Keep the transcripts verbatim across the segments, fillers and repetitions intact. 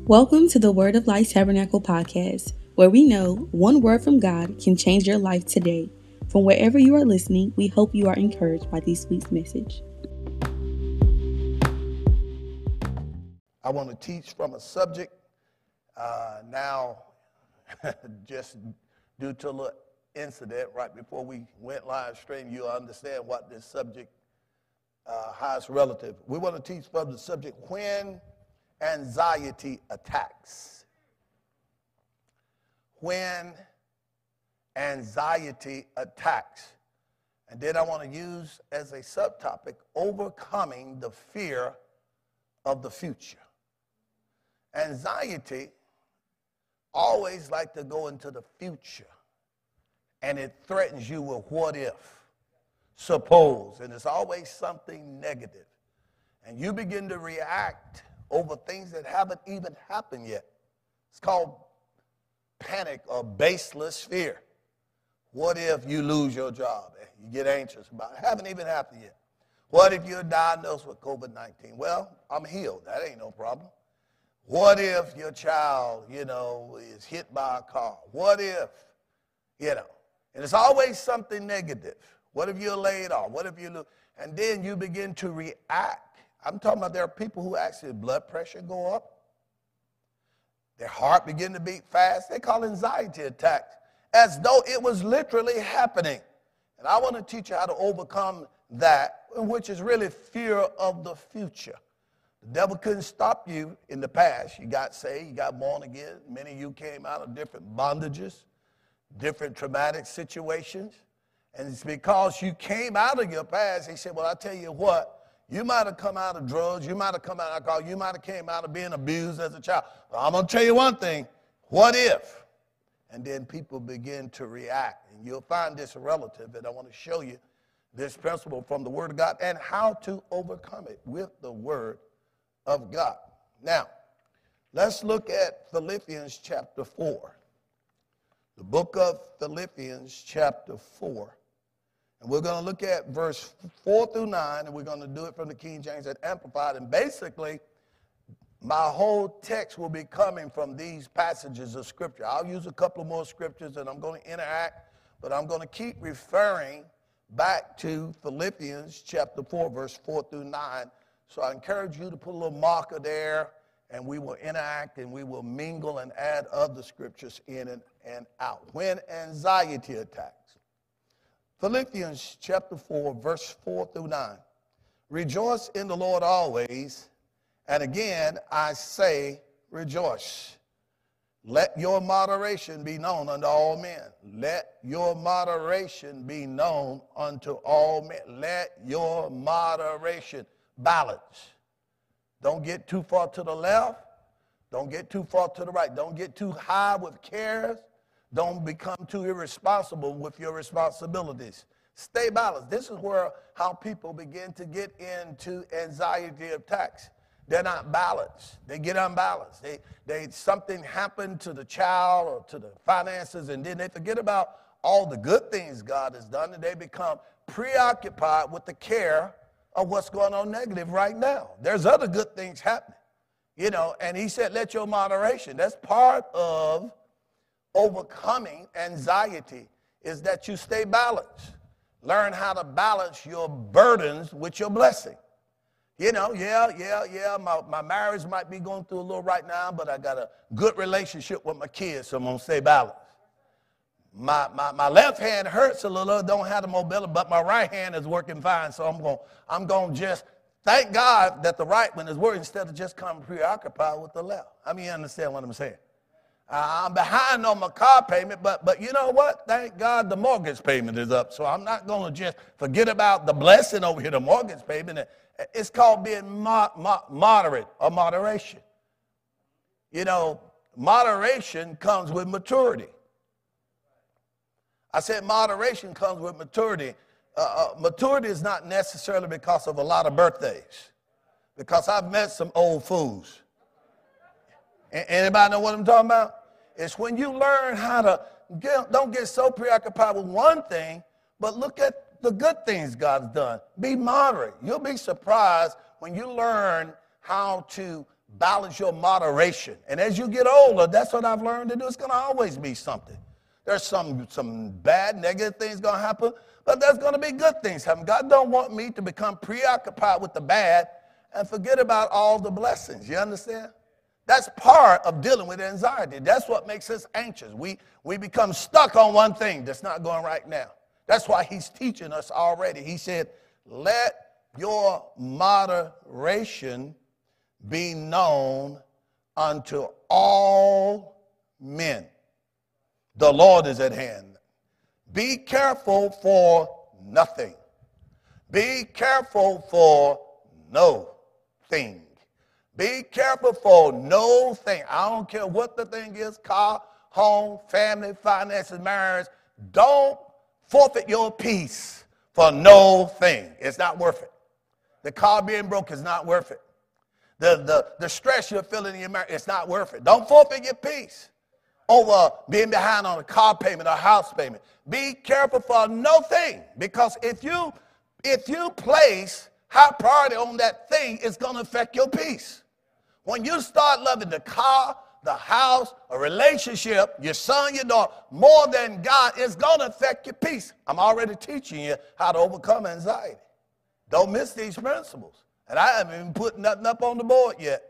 Welcome to the Word of Life Tabernacle podcast, where we know one word from God can change your life today. From wherever you are listening, we hope you are encouraged by this week's message. I want to teach from a subject uh, now, just due to a little incident right before we went live stream, you'll understand what this subject, uh, how it's relative. We want to teach from the subject, when anxiety attacks. When anxiety attacks. And then I want to use as a subtopic, overcoming the fear of the future. Anxiety always like to go into the future, and it threatens you with what if, suppose, and it's always something negative. And you begin to react over things that haven't even happened yet. It's called panic or baseless fear. What if you lose your job? You get anxious about it. It haven't even happened yet. What if you're diagnosed with covid nineteen? Well, I'm healed. That ain't no problem. What if your child, you know, is hit by a car? What if, you know, and it's always something negative. What if you're laid off? What if you lose? And then you begin to react. I'm talking about there are people who actually blood pressure go up. Their heart begin to beat fast. They call anxiety attacks as though it was literally happening. And I want to teach you how to overcome that, which is really fear of the future. The devil couldn't stop you in the past. You got saved, you got born again. Many of you came out of different bondages, different traumatic situations. And it's because you came out of your past. He said, well, I tell you what, you might have come out of drugs, you might have come out of alcohol, you might have came out of being abused as a child. But I'm going to tell you one thing, what if? And then people begin to react. And you'll find this relative, and I want to show you this principle from the Word of God and how to overcome it with the Word of God. Now, let's look at Philippians chapter four. The book of Philippians chapter four. And we're going to look at verse four through nine, and we're going to do it from the King James and Amplified. And basically, my whole text will be coming from these passages of Scripture. I'll use a couple more scriptures, and I'm going to interact, but I'm going to keep referring back to Philippians chapter four, verse four through nine. So I encourage you to put a little marker there, and we will interact, and we will mingle and add other scriptures in and, and out. When anxiety attacks. Philippians chapter four, verse four through nine. Rejoice in the Lord always, and again I say rejoice. Let your moderation be known unto all men. Let your moderation be known unto all men. Let your moderation balance. Don't get too far to the left. Don't get too far to the right. Don't get too high with cares. Don't become too irresponsible with your responsibilities. Stay balanced. This is where how people begin to get into anxiety attacks. They're not balanced. They get unbalanced. They, they something happened to the child or to the finances, and then they forget about all the good things God has done, and they become preoccupied with the care of what's going on negative right now. There's other good things happening, you know, and he said, let your moderation. That's part of overcoming anxiety, is that you stay balanced. Learn how to balance your burdens with your blessing. You know, yeah, yeah, yeah, my, my marriage might be going through a little right now, but I got a good relationship with my kids, so I'm going to stay balanced. My, my, my left hand hurts a little, don't have the mobility, but my right hand is working fine, so I'm going I'm going to just thank God that the right one is working instead of just coming preoccupied with the left. I mean, you understand what I'm saying? Uh, I'm behind on my car payment, but but you know what? Thank God the mortgage payment is up, so I'm not going to just forget about the blessing over here, the mortgage payment. It's called being mo- mo- moderate or moderation. You know, moderation comes with maturity. I said moderation comes with maturity. Uh, uh, maturity is not necessarily because of a lot of birthdays, because I've met some old fools. A- anybody know what I'm talking about? It's when you learn how to, get, don't get so preoccupied with one thing, but look at the good things God's done. Be moderate. You'll be surprised when you learn how to balance your moderation. And as you get older, that's what I've learned to do. It's going to always be something. There's some, some bad, negative things going to happen, but there's going to be good things happen. God don't want me to become preoccupied with the bad and forget about all the blessings. You understand? That's part of dealing with anxiety. That's what makes us anxious. We, we become stuck on one thing that's not going right now. That's why he's teaching us already. He said, let your moderation be known unto all men. The Lord is at hand. Be careful for nothing. Be careful for no thing. Be careful for no thing. I don't care what the thing is, car, home, family, finances, marriage. Don't forfeit your peace for no thing. It's not worth it. The car being broke is not worth it. The, the, the stress you're feeling in your marriage, it's not worth it. Don't forfeit your peace over being behind on a car payment or house payment. Be careful for no thing, because if you, if you place high priority on that thing, it's going to affect your peace. When you start loving the car, the house, a relationship, your son, your daughter, more than God, it's going to affect your peace. I'm already teaching you how to overcome anxiety. Don't miss these principles. And I haven't even put nothing up on the board yet.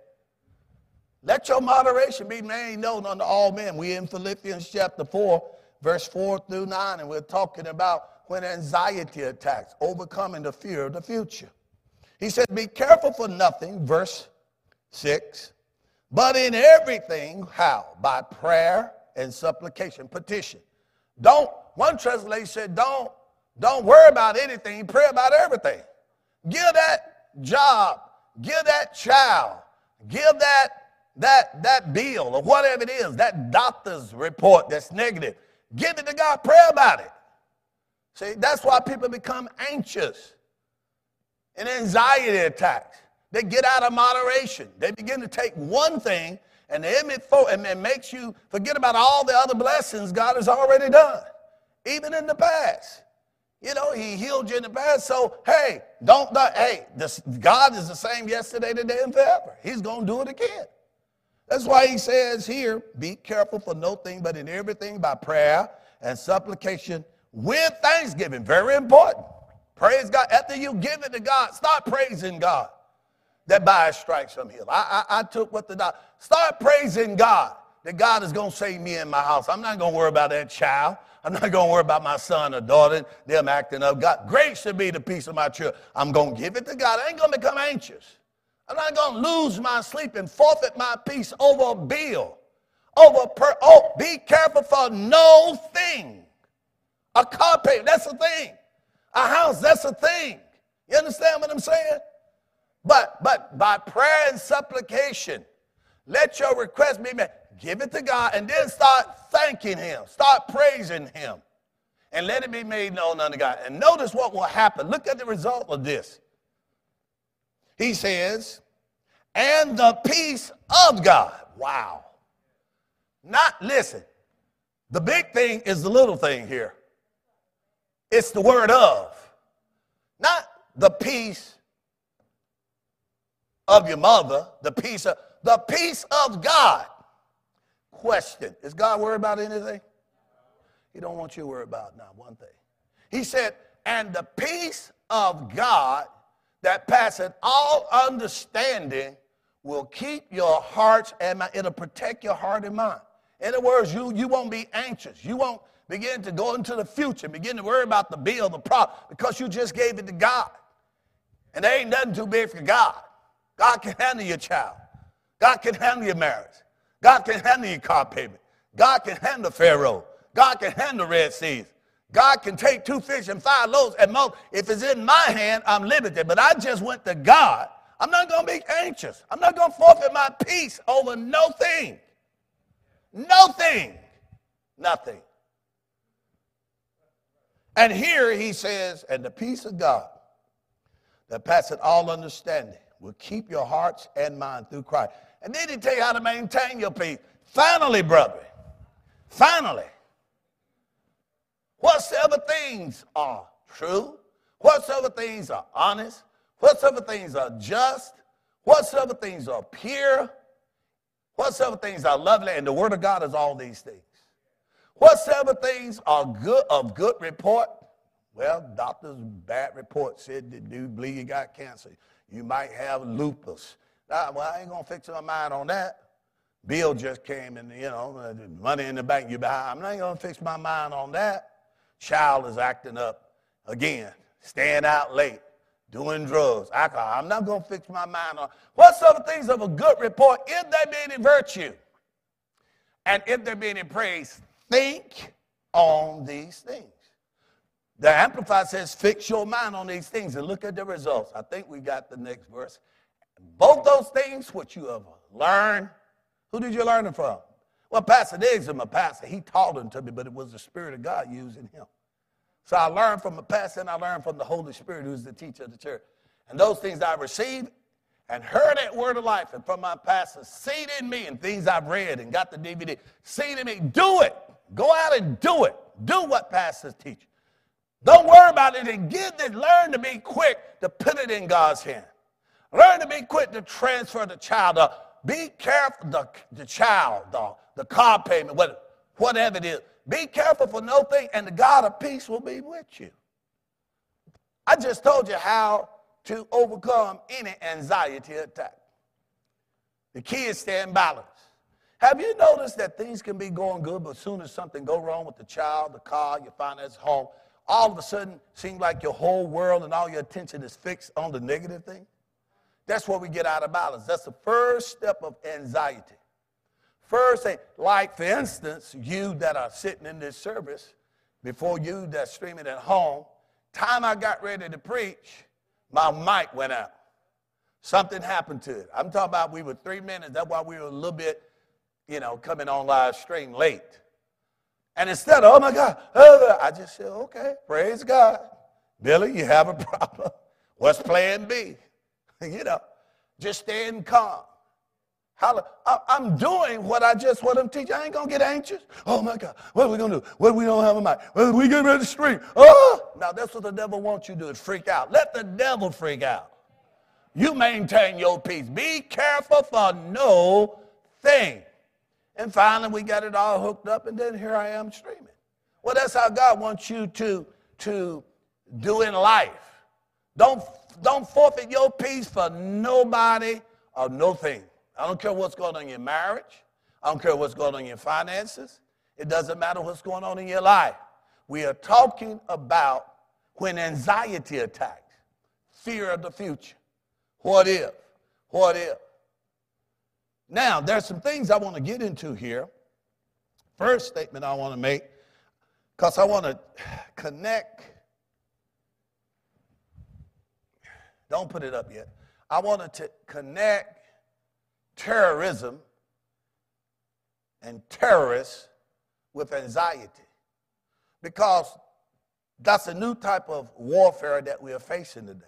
Let your moderation be made known unto all men. We're in Philippians chapter four, verse four through nine, and we're talking about when anxiety attacks, overcoming the fear of the future. He said, be careful for nothing, verse six, but in everything, how? By prayer and supplication, petition. Don't, one translation said, don't, don't worry about anything, pray about everything. Give that job, give that child, give that that that bill or whatever it is, that doctor's report that's negative. Give it to God, pray about it. See, that's why people become anxious and anxiety attacks. They get out of moderation. They begin to take one thing and it makes you forget about all the other blessings God has already done, even in the past. You know, he healed you in the past, so hey, don't, don't hey, this, God is the same yesterday, today, and forever. He's going to do it again. That's why he says here, be careful for no thing, but in everything by prayer and supplication with thanksgiving. Very important. Praise God. After you give it to God, start praising God. That by his stripes I'm healed. I, I, I took what the doctor, start praising God that God is going to save me in my house. I'm not going to worry about that child. I'm not going to worry about my son or daughter, them acting up. God, great should be the peace of my children. I'm going to give it to God. I ain't going to become anxious. I'm not going to lose my sleep and forfeit my peace over a bill. Over per, oh, be careful for no thing. A car payment, that's a thing. A house, that's a thing. You understand what I'm saying? But, but by prayer and supplication, let your request be made. Give it to God and then start thanking him. Start praising him. And let it be made known unto God. And notice what will happen. Look at the result of this. He says, and the peace of God. Wow. Not, listen, the big thing is the little thing here. It's the word of. Not the peace of your mother, the peace of, the peace of God. Question, is God worried about anything? He don't want you to worry about not one thing. He said, and the peace of God that passeth all understanding will keep your hearts and mind. It'll protect your heart and mind. In other words, you, you won't be anxious. You won't begin to go into the future, begin to worry about the bill, the problem, because you just gave it to God. And there ain't nothing too big for God. God can handle your child. God can handle your marriage. God can handle your car payment. God can handle Pharaoh. God can handle Red Seas. God can take two fish and five loaves at most. If it's in my hand, I'm limited. But I just went to God. I'm not going to be anxious. I'm not going to forfeit my peace over no thing. No thing. Nothing. And here he says, and the peace of God that passeth all understanding will keep your hearts and mind through Christ. And then he tell you how to maintain your peace. Finally, brother, finally, whatsoever things are true, whatsoever things are honest, whatsoever things are just, Whatsoever things are pure, whatsoever things are lovely, and the word of God is all these things. Whatsoever things are good of good report, well, doctor's bad report said that you believe you got cancer. You might have lupus. Nah, well, I ain't going to fix my mind on that. Bill just came and, you know, money in the bank, you behind. I'm not going to fix my mind on that. Child is acting up again, staying out late, doing drugs, alcohol. I'm not going to fix my mind on whatsoever things of a good report, if there be any virtue, and if there be any praise, think on these things. The Amplified says, fix your mind on these things and look at the results. I think we got the next verse. Both those things which you have learned, who did you learn it from? Well, Pastor Diggs is my pastor. He taught them to me, but it was the Spirit of God using him. So I learned from a pastor and I learned from the Holy Spirit, who's the teacher of the church. And those things I received and heard that word of life and from my pastor, seed in me and things I've read and got the D V D. Seed in me, do it. Go out and do it. Do what pastors teach. Don't worry about it and get it. Learn to be quick to put it in God's hand. Learn to be quick to transfer the child up. Be careful, the, the child, the, the car payment, whatever it is. Be careful for no thing, and the God of peace will be with you. I just told you how to overcome any anxiety attack. The key is stay in balance. Have you noticed that things can be going good, but as soon as something goes wrong with the child, the car, your finances, home, all of a sudden it seems like your whole world and all your attention is fixed on the negative thing? That's where we get out of balance. That's the first step of anxiety. First thing, like for instance, you that are sitting in this service, before you that's streaming at home, time I got ready to preach, my mic went out. Something happened to it. I'm talking about we were three minutes. That's why we were a little bit, you know, coming on live stream late. And instead of, oh my God, I just said, okay, praise God. Billy, you have a problem. What's plan B? You know, just staying calm. I'm doing what I just want them to teach. I ain't going to get anxious. Oh, my God, what are we going to do? What if we don't have a mic? Well, we get ready to stream. Oh! Now, that's what the devil wants you to do, is freak out. Let the devil freak out. You maintain your peace. Be careful for no thing. And finally, we got it all hooked up, and then here I am streaming. Well, that's how God wants you to, to do in life. Don't Don't forfeit your peace for nobody or no thing. I don't care what's going on in your marriage. I don't care what's going on in your finances. It doesn't matter what's going on in your life. We are talking about when anxiety attacks, fear of the future. What if? What if? Now, there's some things I want to get into here. First statement I want to make, because I want to connect. Don't put it up yet. I wanted to connect terrorism and terrorists with anxiety, because that's a new type of warfare that we are facing today.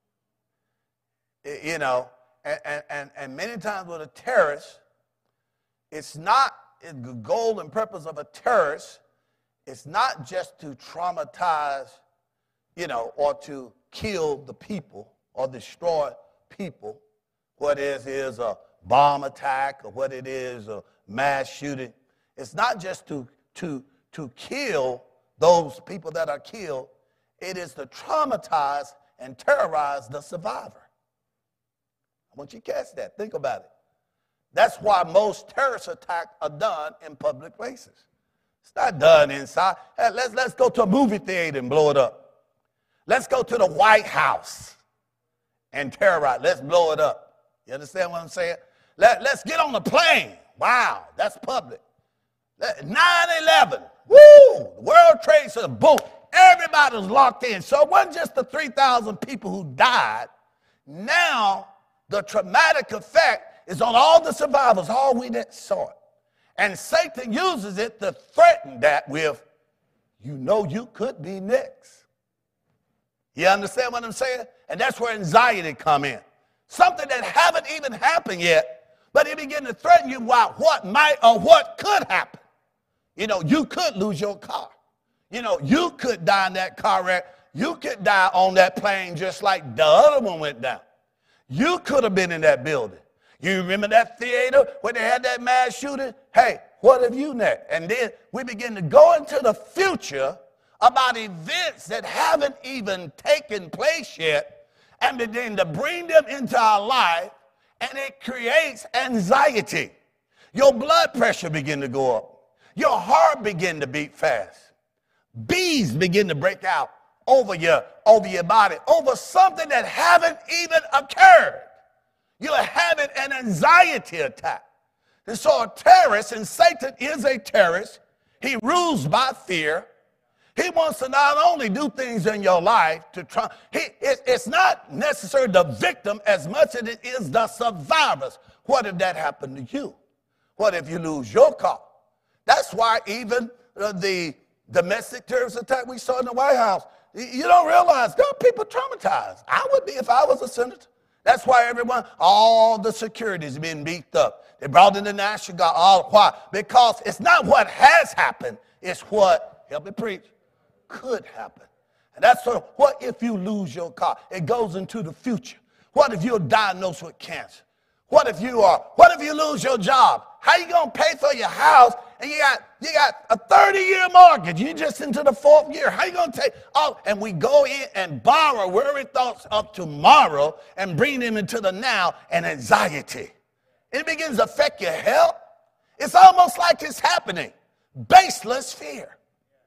You know, and, and, and many times with a terrorist, it's not the goal and purpose of a terrorist. It's not just to traumatize, you know, or to kill the people or destroy people. What it is is a bomb attack, or what it is a mass shooting. It's not just to, to, to kill those people that are killed. It is to traumatize and terrorize the survivor. I want you to catch that. Think about it. That's why most terrorist attacks are done in public places. It's not done inside. Hey, let's, let's go to a movie theater and blow it up. Let's go to the White House and terrorize. Let's blow it up. You understand what I'm saying? Let, let's get on the plane. Wow, that's public. nine eleven, woo, World Trade Center, boom. Everybody was locked in. So it wasn't just the three thousand people who died. Now the traumatic effect is on all the survivors, all we that saw it. And Satan uses it to threaten that with, you know you could be next. You understand what I'm saying? And that's where anxiety come in. Something that haven't even happened yet, but it begin to threaten you about what might or what could happen. You know, you could lose your car. You know, you could die in that car wreck. You could die on that plane just like the other one went down. You could have been in that building. You remember that theater where they had that mass shooting? Hey, what have you next? And then we begin to go into the future about events that haven't even taken place yet and begin to bring them into our life, and it creates anxiety. Your blood pressure begin to go up. Your heart begin to beat fast. Bees begin to break out over your, over your body, over something that haven't even occurred. You're having an anxiety attack. And so a terrorist, and Satan is a terrorist, he rules by fear. He wants to not only do things in your life to try, he, it, it's not necessarily the victim as much as it is the survivors. What if that happened to you? What if you lose your car? That's why even uh, the domestic terrorist attack we saw in the White House, you don't realize there are people traumatized. I would be if I was a senator. That's why everyone, all the security is being beefed up. They brought in the National Guard. All why? Because it's not what has happened, it's what, help me preach, could happen. And that's sort of, what if you lose your car? It goes into the future. What if you're diagnosed with cancer? What if you are, what if you lose your job? How you gonna pay for your house and you got you got a thirty-year mortgage? You just into the fourth year. How you gonna take oh and we go in and borrow worry thoughts of tomorrow and bring them into the now and anxiety. It begins to affect your health. It's almost like it's happening. Baseless fear.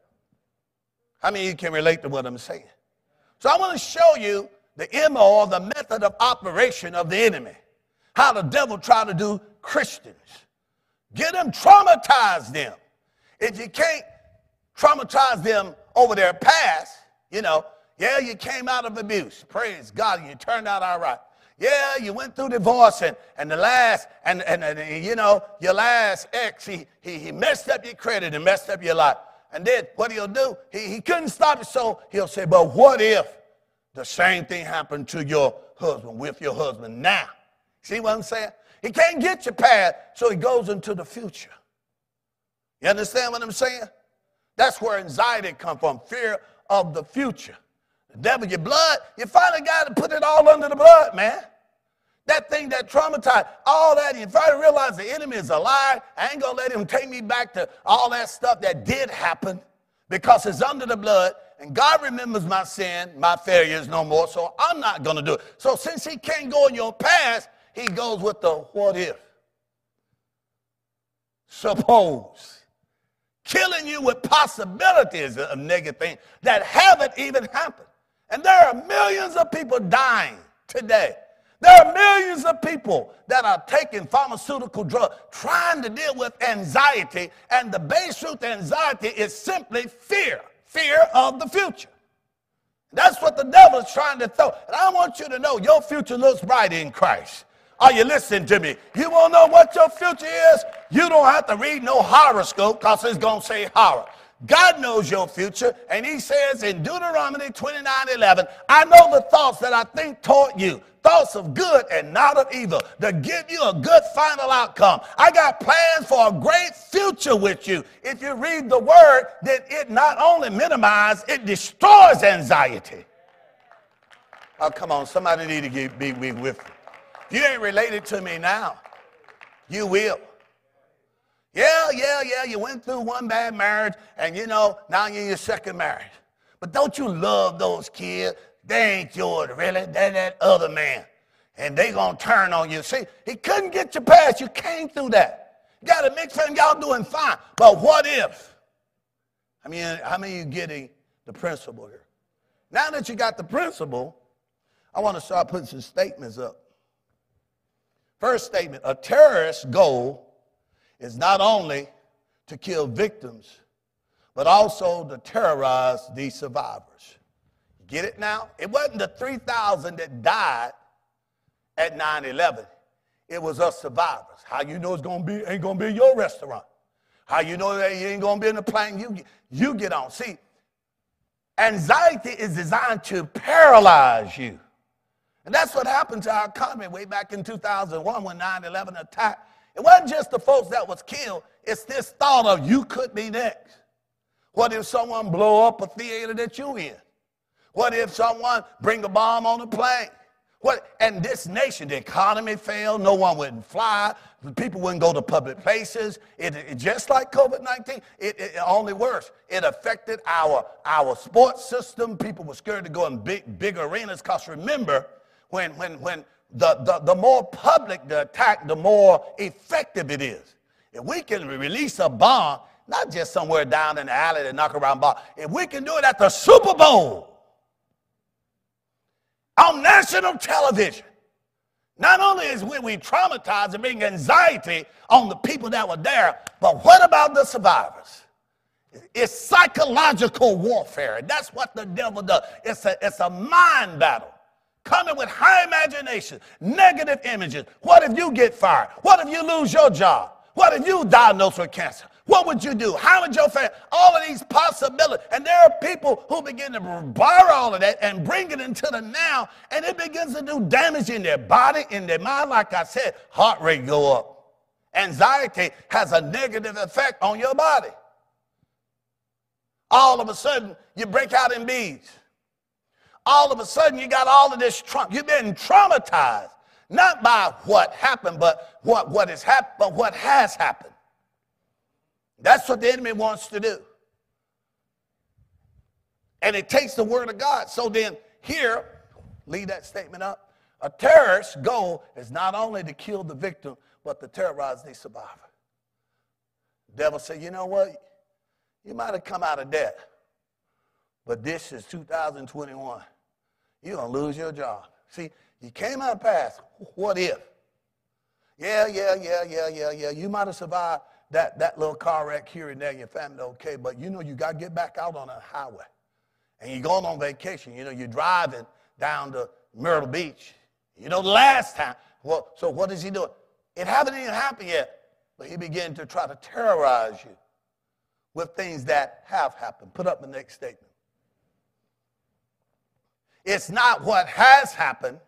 How many of you can relate to what I'm saying? So I want to show you the M O, or the method of operation of the enemy. How the devil try to do Christians. Get them, traumatize them. If you can't traumatize them over their past, you know, yeah, you came out of abuse. Praise God, and you turned out all right. Yeah, you went through divorce, and, and the last, and, and, and you know, your last ex, he, he, he messed up your credit and messed up your life. And then what he'll do, he, he couldn't stop it, so he'll say, but what if the same thing happened to your husband, with your husband now? See what I'm saying? He can't get you past, so he goes into the future. You understand what I'm saying? That's where anxiety comes from, fear of the future. The devil, your blood, you finally got to put it all under the blood, man. That thing that traumatized, all that, you finally realize the enemy is a lie. I ain't going to let him take me back to all that stuff that did happen because it's under the blood. And God remembers my sin, my failures no more, so I'm not going to do it. So since he can't go in your past, he goes with the what if. Suppose. Killing you with possibilities of negative things that haven't even happened. And there are millions of people dying today. There are millions of people that are taking pharmaceutical drugs, trying to deal with anxiety. And the base truth, anxiety, is simply fear. Fear of the future. That's what the devil is trying to throw. And I want you to know your future looks bright in Christ. Are you listening to me? You want to know what your future is? You don't have to read no horoscope because it's going to say horror. God knows your future, and he says in Deuteronomy twenty-nine eleven, I know the thoughts that I think toward you, thoughts of good and not of evil, to give you a good final outcome. I got plans for a great future with you. If you read the word, then it not only minimizes, it destroys anxiety. Oh, come on, somebody need to get, be, be with me. If you ain't related to me now, you will. Yeah, yeah, yeah, you went through one bad marriage, and you know, now you're in your second marriage. But don't you love those kids? They ain't yours, really. They're that other man. And they gonna turn on you. See, he couldn't get you past. You came through that. You got a mixed family, y'all doing fine. But what if? I mean, how many of you getting the principle here? Now that you got the principle, I want to start putting some statements up. First statement, a terrorist's goal is not only to kill victims, but also to terrorize the survivors. Get it now? It wasn't the three thousand that died at nine eleven. It was us survivors. How you know it's gonna be, ain't gonna be in your restaurant? How you know that you ain't gonna be in the plane you, you get on? See, anxiety is designed to paralyze you. And that's what happened to our economy way back in two thousand one when nine eleven attacked. It wasn't just the folks that was killed. It's this thought of you could be next. What if someone blow up a theater that you in? What if someone bring a bomb on a plane? What, and this nation, the economy failed. No one wouldn't fly. People wouldn't go to public places. It, it just like COVID nineteen, it, it only worse. It affected our, our sports system. People were scared to go in big, big arenas because remember, when, when, when the, the, the more public the attack, the more effective it is. If we can release a bomb, not just somewhere down in the alley that knock around bomb, if we can do it at the Super Bowl, on national television, not only is we, we traumatized and bring anxiety on the people that were there, but what about the survivors? It's psychological warfare, and that's what the devil does. It's a, it's a mind battle, coming with high imagination, negative images. What if you get fired? What if you lose your job? What if you diagnosed with cancer? What would you do? How would your family? All of these possibilities. And there are people who begin to borrow all of that and bring it into the now, and it begins to do damage in their body, in their mind. Like I said, heart rate go up. Anxiety has a negative effect on your body. All of a sudden, you break out in beads. All of a sudden, you got all of this trauma. You've been traumatized, not by what happened, but what, what has happened, but what has happened. That's what the enemy wants to do. And it takes the word of God. So then here, leave that statement up. A terrorist's goal is not only to kill the victim, but to terrorize the survivor. The devil said, you know what? You might have come out of debt, but this is two thousand twenty-one. You're going to lose your job. See, you came out past, what if? Yeah, yeah, yeah, yeah, yeah, yeah. You might have survived that, that little car wreck here and there, your family okay, but you know you got to get back out on a highway. And you're going on vacation. You know, you're driving down to Myrtle Beach. You know, the last time. Well, so what is he doing? It hasn't even happened yet, but he began to try to terrorize you with things that have happened. Put up the next statement. It's not what has happened.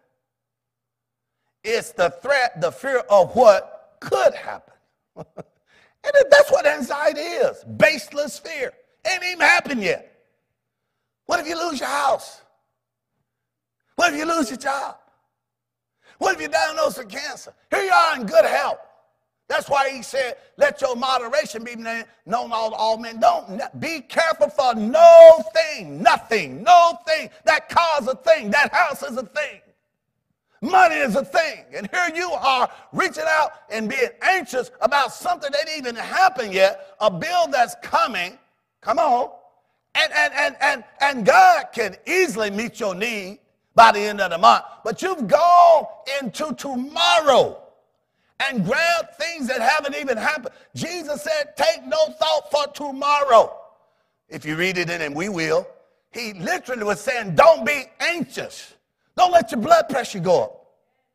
It's the threat, the fear of what could happen. And that's what anxiety is, baseless fear. Ain't even happened yet. What if you lose your house? What if you lose your job? What if you're diagnosed with cancer? Here you are in good health. That's why he said, let your moderation be known to all, all men. Don't be careful for no thing, nothing, no thing. That car's a thing. That house is a thing. Money is a thing. And here you are reaching out and being anxious about something that didn't even happen yet, a bill that's coming. Come on. And, and, and, and, and God can easily meet your need by the end of the month. But you've gone into tomorrow and grabbed things that haven't even happened. Jesus said, take no thought for tomorrow. If you read it in, and we will, he literally was saying, don't be anxious. Don't let your blood pressure go up.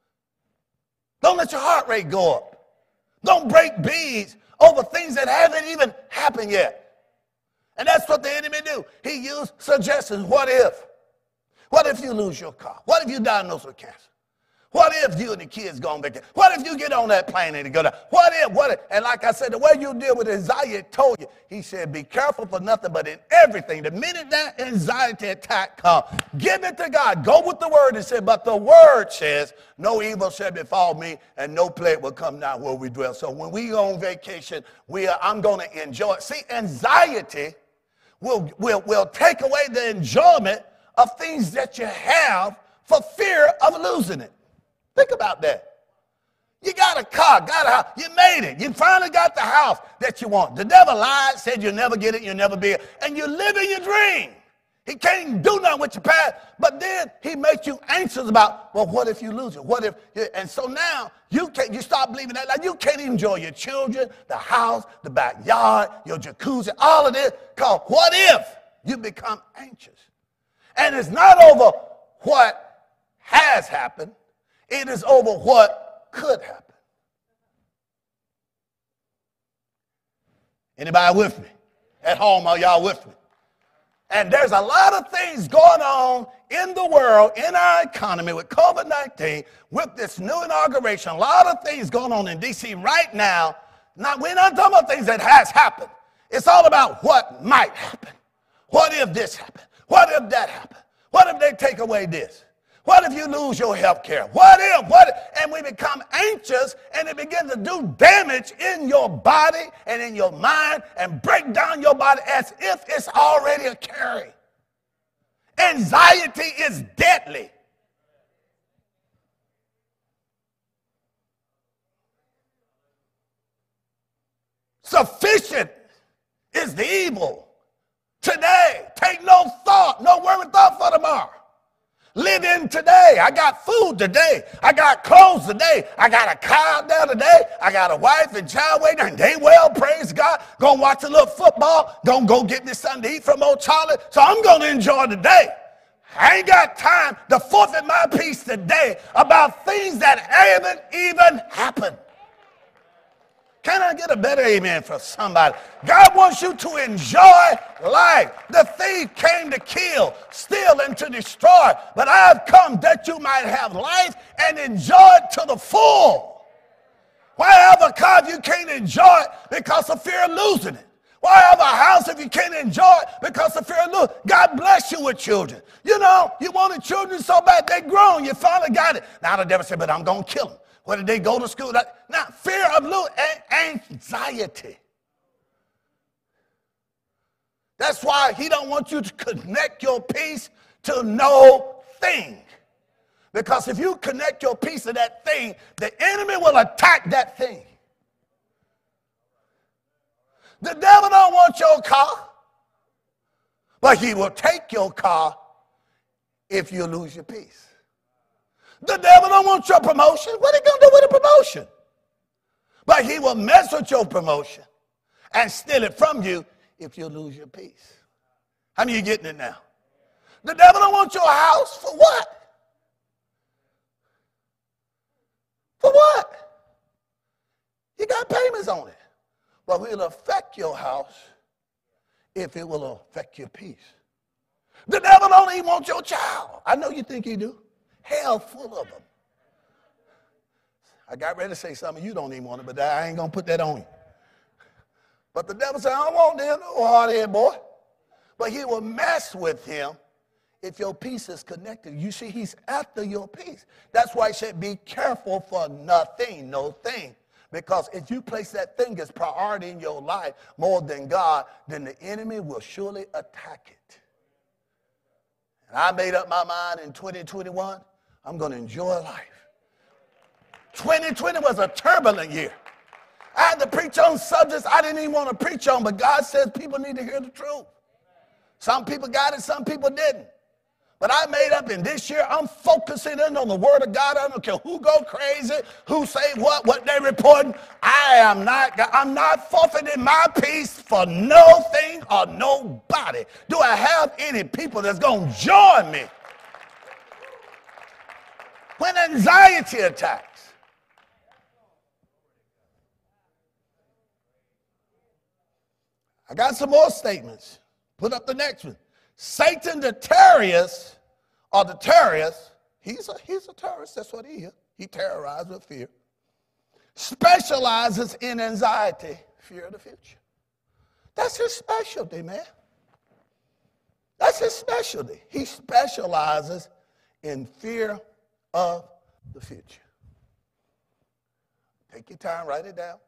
Don't let your heart rate go up. Don't break beads over things that haven't even happened yet. And that's what the enemy do. He used suggestions. What if? What if you lose your car? What if you diagnosed with cancer? What if you and the kids go on vacation? What if you get on that plane and go down? What if, what if? And like I said, the way you deal with anxiety told you, he said, be careful for nothing, but in everything. The minute that anxiety attack comes, give it to God. Go with the word and say, but the word says, no evil shall befall me and no plague will come down where we dwell. So when we go on vacation, we are, I'm going to enjoy it. See, anxiety will, will, will take away the enjoyment of things that you have for fear of losing it. Think about that. You got a car, got a house, you made it. You finally got the house that you want. The devil lied, said you'll never get it, you'll never be it. And you're living your dream. He can't do nothing with your past, but then he makes you anxious about, well, what if you lose it? What if, and so now you can't, you start believing that. Like you can't enjoy your children, the house, the backyard, your jacuzzi, all of this, because what if you become anxious? And it's not over what has happened. It is over what could happen. Anybody with me? At home, are y'all with me? And there's a lot of things going on in the world, in our economy with COVID nineteen, with this new inauguration. A lot of things going on in D C right now. Now, we're not talking about things that has happened. It's all about what might happen. What if this happened? What if that happened? What if they take away this? What if you lose your health care? What if? What if? And we become anxious, and it begins to do damage in your body and in your mind and break down your body as if it's already occurring. Anxiety is deadly. Sufficient is the evil. Today, take no thought, no worry thought for tomorrow. Live in today. I got food today. I got clothes today. I got a car there today. I got a wife and child waiting, and they well, praise God. Gonna watch a little football. Gonna go get me something to eat from old Charlie. So I'm gonna enjoy today. I ain't got time to forfeit my peace today about things that haven't even happened. Can I get a better amen for somebody? God wants you to enjoy life. The thief came to kill, steal, and to destroy. But I have come that you might have life and enjoy it to the full. Why have a car if you can't enjoy it because of fear of losing it? Why have a house if you can't enjoy it because of fear of losing it? God bless you with children. You know, you wanted children so bad, they grown. You finally got it. Now the devil said, but I'm going to kill them. Where did they go to school? Now, fear of losing, anxiety. That's why he don't want you to connect your peace to no thing. Because if you connect your peace to that thing, the enemy will attack that thing. The devil don't want your car, but he will take your car if you lose your peace. The devil don't want your promotion. What are you going to do with a promotion? But he will mess with your promotion and steal it from you if you lose your peace. How many of you getting it now? The devil don't want your house for what? For what? You got payments on it. But it will affect your house if it will affect your peace. The devil don't even want your child. I know you think he do. Hell full of them. I got ready to say something you don't even want it, but I ain't going to put that on you. But the devil said, I don't want them, no hard-head boy. But he will mess with him if your peace is connected. You see, he's after your peace. That's why he said, be careful for nothing, no thing. Because if you place that thing as priority in your life more than God, then the enemy will surely attack it. And I made up my mind in twenty twenty-one, I'm going to enjoy life. twenty twenty was a turbulent year. I had to preach on subjects I didn't even want to preach on, but God says people need to hear the truth. Some people got it, some people didn't. But I made up in this year, I'm focusing in on the word of God. I don't care who go crazy, who say what, what they reporting. I am not, I'm not forfeiting my peace for no thing or nobody. Do I have any people that's going to join me? When anxiety attacks, I got some more statements. Put up the next one. Satan the terrorist, or the terrorist, he's a, he's a terrorist, that's what he is. He terrorizes with fear. Specializes in anxiety, fear of the future. That's his specialty, man. That's his specialty. He specializes in fear of the future. Take your time, write it down.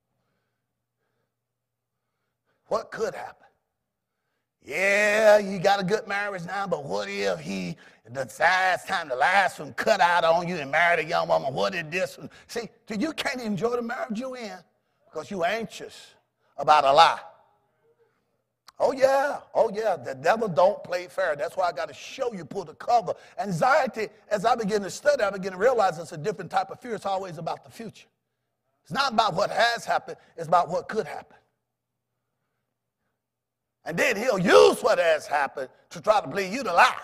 What could happen? Yeah, you got a good marriage now, but what if he decides time the last one cut out on you and married a young woman? What if this one? See, you can't enjoy the marriage you're in because you're anxious about a lie. Oh, yeah. Oh, yeah. The devil don't play fair. That's why I got to show you, pull the cover. Anxiety, as I begin to study, I begin to realize it's a different type of fear. It's always about the future. It's not about what has happened. It's about what could happen. And then he'll use what has happened to try to believe you to lie.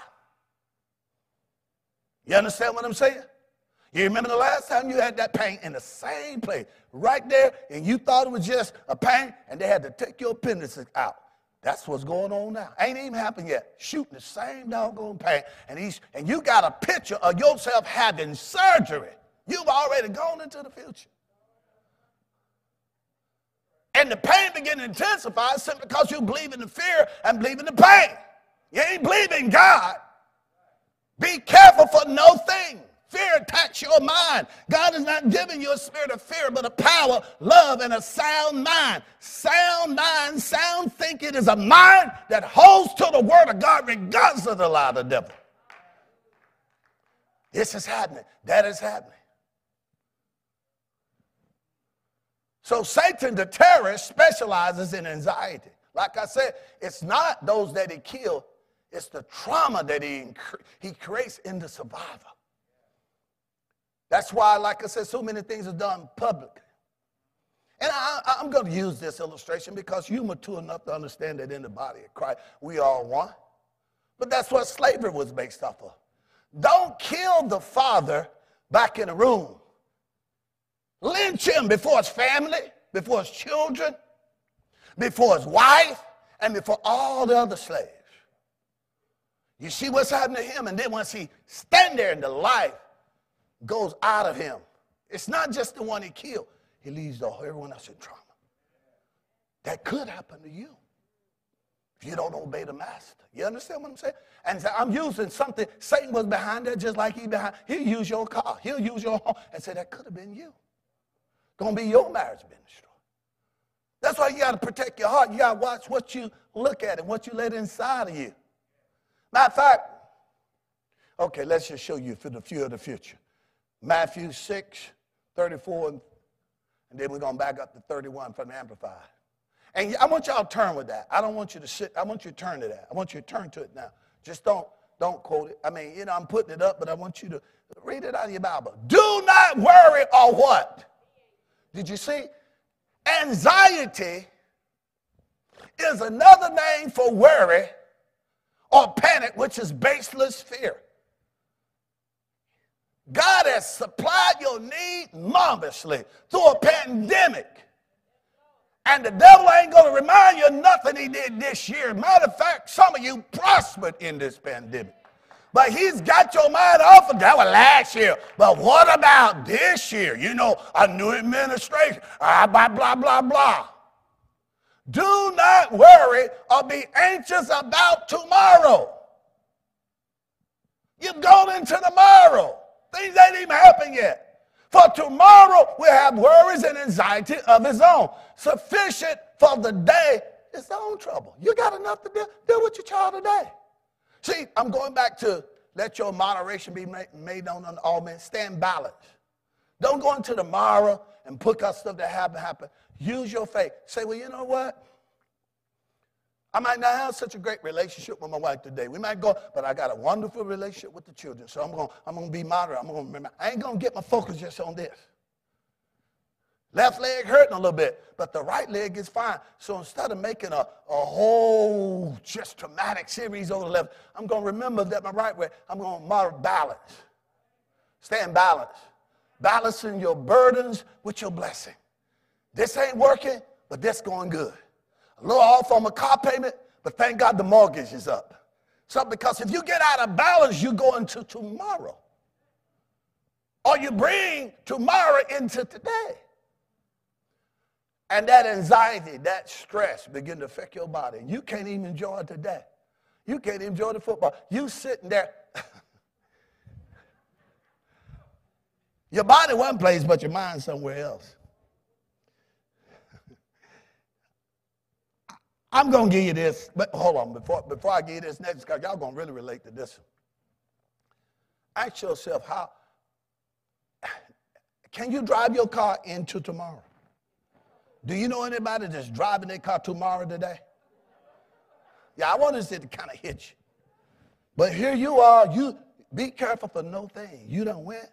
You understand what I'm saying? You remember the last time you had that pain in the same place, right there, and you thought it was just a pain, and they had to take your appendix out. That's what's going on now. Ain't even happened yet. Shooting the same doggone pain, and he's and you got a picture of yourself having surgery. You've already gone into the future. And the pain begin to intensify simply because you believe in the fear and believe in the pain. You ain't believing God. Be careful for no thing. Fear attacks your mind. God is not giving you a spirit of fear, but a power, love, and a sound mind. Sound mind, sound thinking is a mind that holds to the word of God regardless of the lie of the devil. This is happening. That is happening. So Satan, the terrorist, specializes in anxiety. Like I said, it's not those that he killed. It's the trauma that he, he creates in the survivor. That's why, like I said, so many things are done publicly. And I, I'm going to use this illustration because you're mature enough to understand that in the body of Christ, we are one. But that's what slavery was based off of. Don't kill the father back in the room. Lynch him before his family, before his children, before his wife, and before all the other slaves. You see what's happening to him, and then once he stand there and the life goes out of him, it's not just the one he killed. He leaves the, everyone else in trauma. That could happen to you if you don't obey the master. You understand what I'm saying? And so I'm using something, Satan was behind that just like he behind. He'll use your car. He'll use your home and say, that could have been you. Going to be your marriage being destroyed. That's why you got to protect your heart. You got to watch what you look at and what you let inside of you. Matter of fact, okay, let's just show you for the few of the future. Matthew six, thirty-four, and, and then we're going to back up to thirty-one from the Amplified. And I want y'all to turn with that. I don't want you to sit. I want you to turn to that. I want you to turn to it now. Just don't, don't quote it. I mean, you know, I'm putting it up, but I want you to read it out of your Bible. Do not worry or what? Did you see? Anxiety is another name for worry or panic, which is baseless fear. God has supplied your need marvelously through a pandemic. And the devil ain't going to remind you of nothing he did this year. Matter of fact, some of you prospered in this pandemic. But he's got your mind off of that was last year. But what about this year? You know, a new administration, ah, blah, blah, blah, blah. Do not worry or be anxious about tomorrow. You've gone into tomorrow. Things ain't even happened yet. For tomorrow will have worries and anxiety of its own. Sufficient for the day is its own trouble. You got enough to deal, deal with your child today. See, I'm going back to let your moderation be made, made known unto all men. Stand balanced. Don't go into tomorrow and pick up stuff that happen, happen. Use your faith. Say, well, you know what? I might not have such a great relationship with my wife today. We might go, but I got a wonderful relationship with the children. So I'm going I'm going to be moderate. I'm going to remember. I ain't going to get my focus just on this. Left leg hurting a little bit, but the right leg is fine. So instead of making a, a whole just traumatic series over the left, I'm going to remember that my right way, I'm going to moderate balance. Stand balanced. Balancing your burdens with your blessing. This ain't working, but this going good. A little off on my car payment, but thank God the mortgage is up. So because if you get out of balance, you go into tomorrow. Or you bring tomorrow into today. And that anxiety, that stress begin to affect your body. You can't even enjoy today. You can't even enjoy the football. You sitting there. Your body one place, but your mind somewhere else. I'm going to give you this, but hold on, before, before I give you this next, because y'all going to really relate to this. Ask yourself, how, can you drive your car into tomorrow? Do you know anybody that's driving their car tomorrow today? Yeah, I wanted to kind of hit you. But here you are, you be careful for no thing. You done went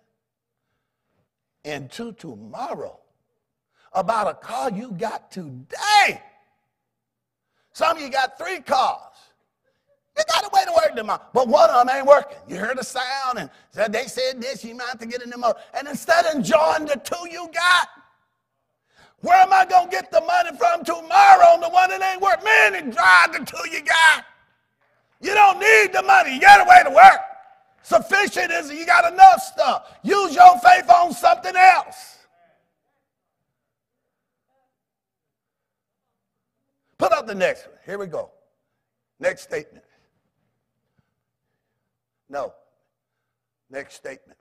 into tomorrow about a car you got today. Some of you got three cars. You got a way to work them out, but one of them ain't working. You heard the sound and said they said this, you might have to get in them out. And instead of enjoying the two you got, where am I going to get the money from tomorrow on the one that ain't working? Man, and drive the two you got. You don't need the money. You got a way to work. Sufficient is you got enough stuff. Use your faith on something else. Put up the next one. Here we go. Next statement. No, Next statement.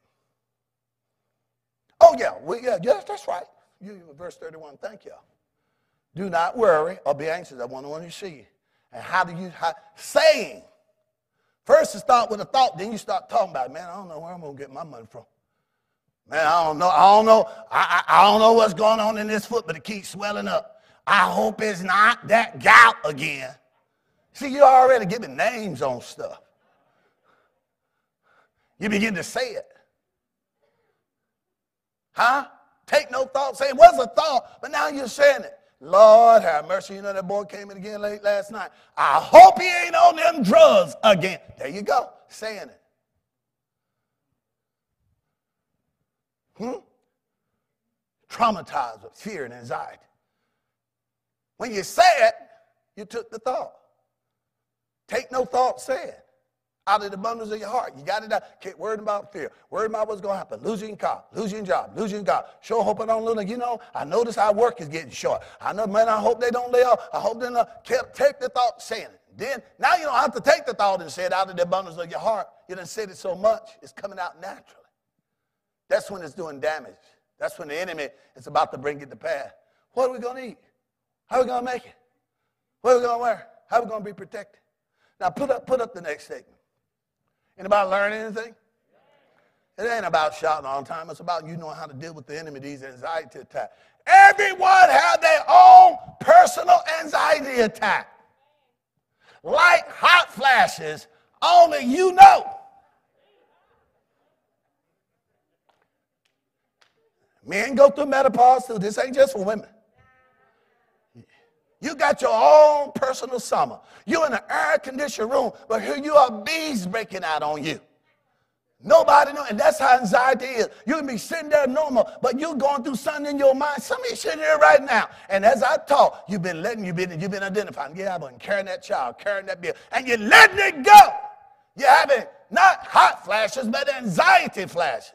Oh, yeah. We, yeah yes, that's right. You, verse thirty-one. Thank you. Do not worry or be anxious. I want to want you to see. And how do you, how, saying. First you start with a thought, then you start talking about it. Man, I don't know where I'm going to get my money from. Man, I don't know. I don't know. I, I, I don't know what's going on in this foot, but it keeps swelling up. I hope it's not that gout again. See, you're already giving names on stuff. You begin to say it. Huh? Take no thought. Say it was a thought, but now you're saying it. Lord have mercy. You know that boy came in again late last night. I hope he ain't on them drugs again. There you go. Saying it. Hmm? Traumatized with fear and anxiety. When you say it, you took the thought. Take no thought, say it. Out of the abundance of your heart. You got it out. Keep worried about fear. Worried about what's going to happen. Losing your car. Losing your job. Losing your job. Sure hope I don't lose it. You know, I notice our work is getting short. I know, man, I hope they don't lay off. I hope they don't. Take the thought, saying it. Then, now you don't have to take the thought and say it out of the abundance of your heart. You done said it so much, it's coming out naturally. That's when it's doing damage. That's when the enemy is about to bring it to pass. What are we going to eat? How are we going to make it? What are we going to wear? How are we going to be protected? Now, put up, put up the next statement. Anybody learn anything? It ain't about shouting all the time. It's about you knowing how to deal with the enemy, these anxiety attacks. Everyone has their own personal anxiety attack. Like hot flashes, only you know. Men go through menopause too. This ain't just for women. You got your own personal summer. You're in an air-conditioned room, but here you are, bees breaking out on you. Nobody knows, and that's how anxiety is. You can be sitting there normal, but you're going through something in your mind. Some of you sitting here right now, and as I talk, you've been letting, you've been, you've been identifying. Yeah, I've been carrying that child, carrying that bill, and you're letting it go. You're having not hot flashes, but anxiety flashes.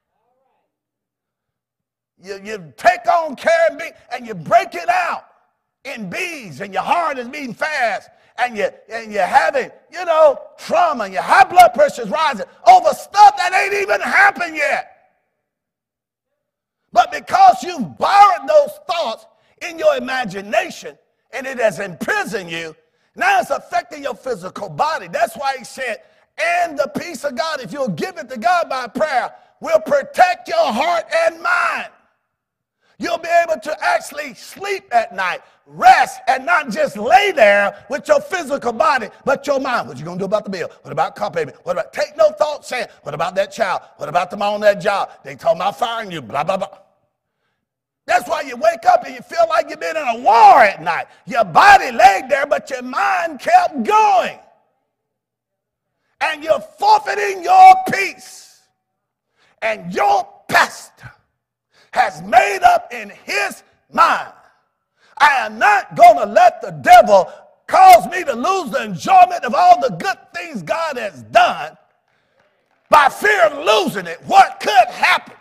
You, you take on carrying bees, and you break it out in bees, and your heart is beating fast, and you and you're having, you know, trauma, and your high blood pressure is rising over stuff that ain't even happened yet. But because you've borrowed those thoughts in your imagination, and it has imprisoned you, now it's affecting your physical body. That's why he said, and the peace of God, if you'll give it to God by prayer, will protect your heart and mind. You'll be able to actually sleep at night, rest, and not just lay there with your physical body, but your mind. What you going to do about the bill? What about car payment? What about, take no thought saying, what about that child? What about them on that job? They talking about firing you, blah, blah, blah. That's why you wake up and you feel like you've been in a war at night. Your body laid there, but your mind kept going. And you're forfeiting your peace. And your pastor has made up in his mind, I am not going to let the devil cause me to lose the enjoyment of all the good things God has done by fear of losing it. What could happen?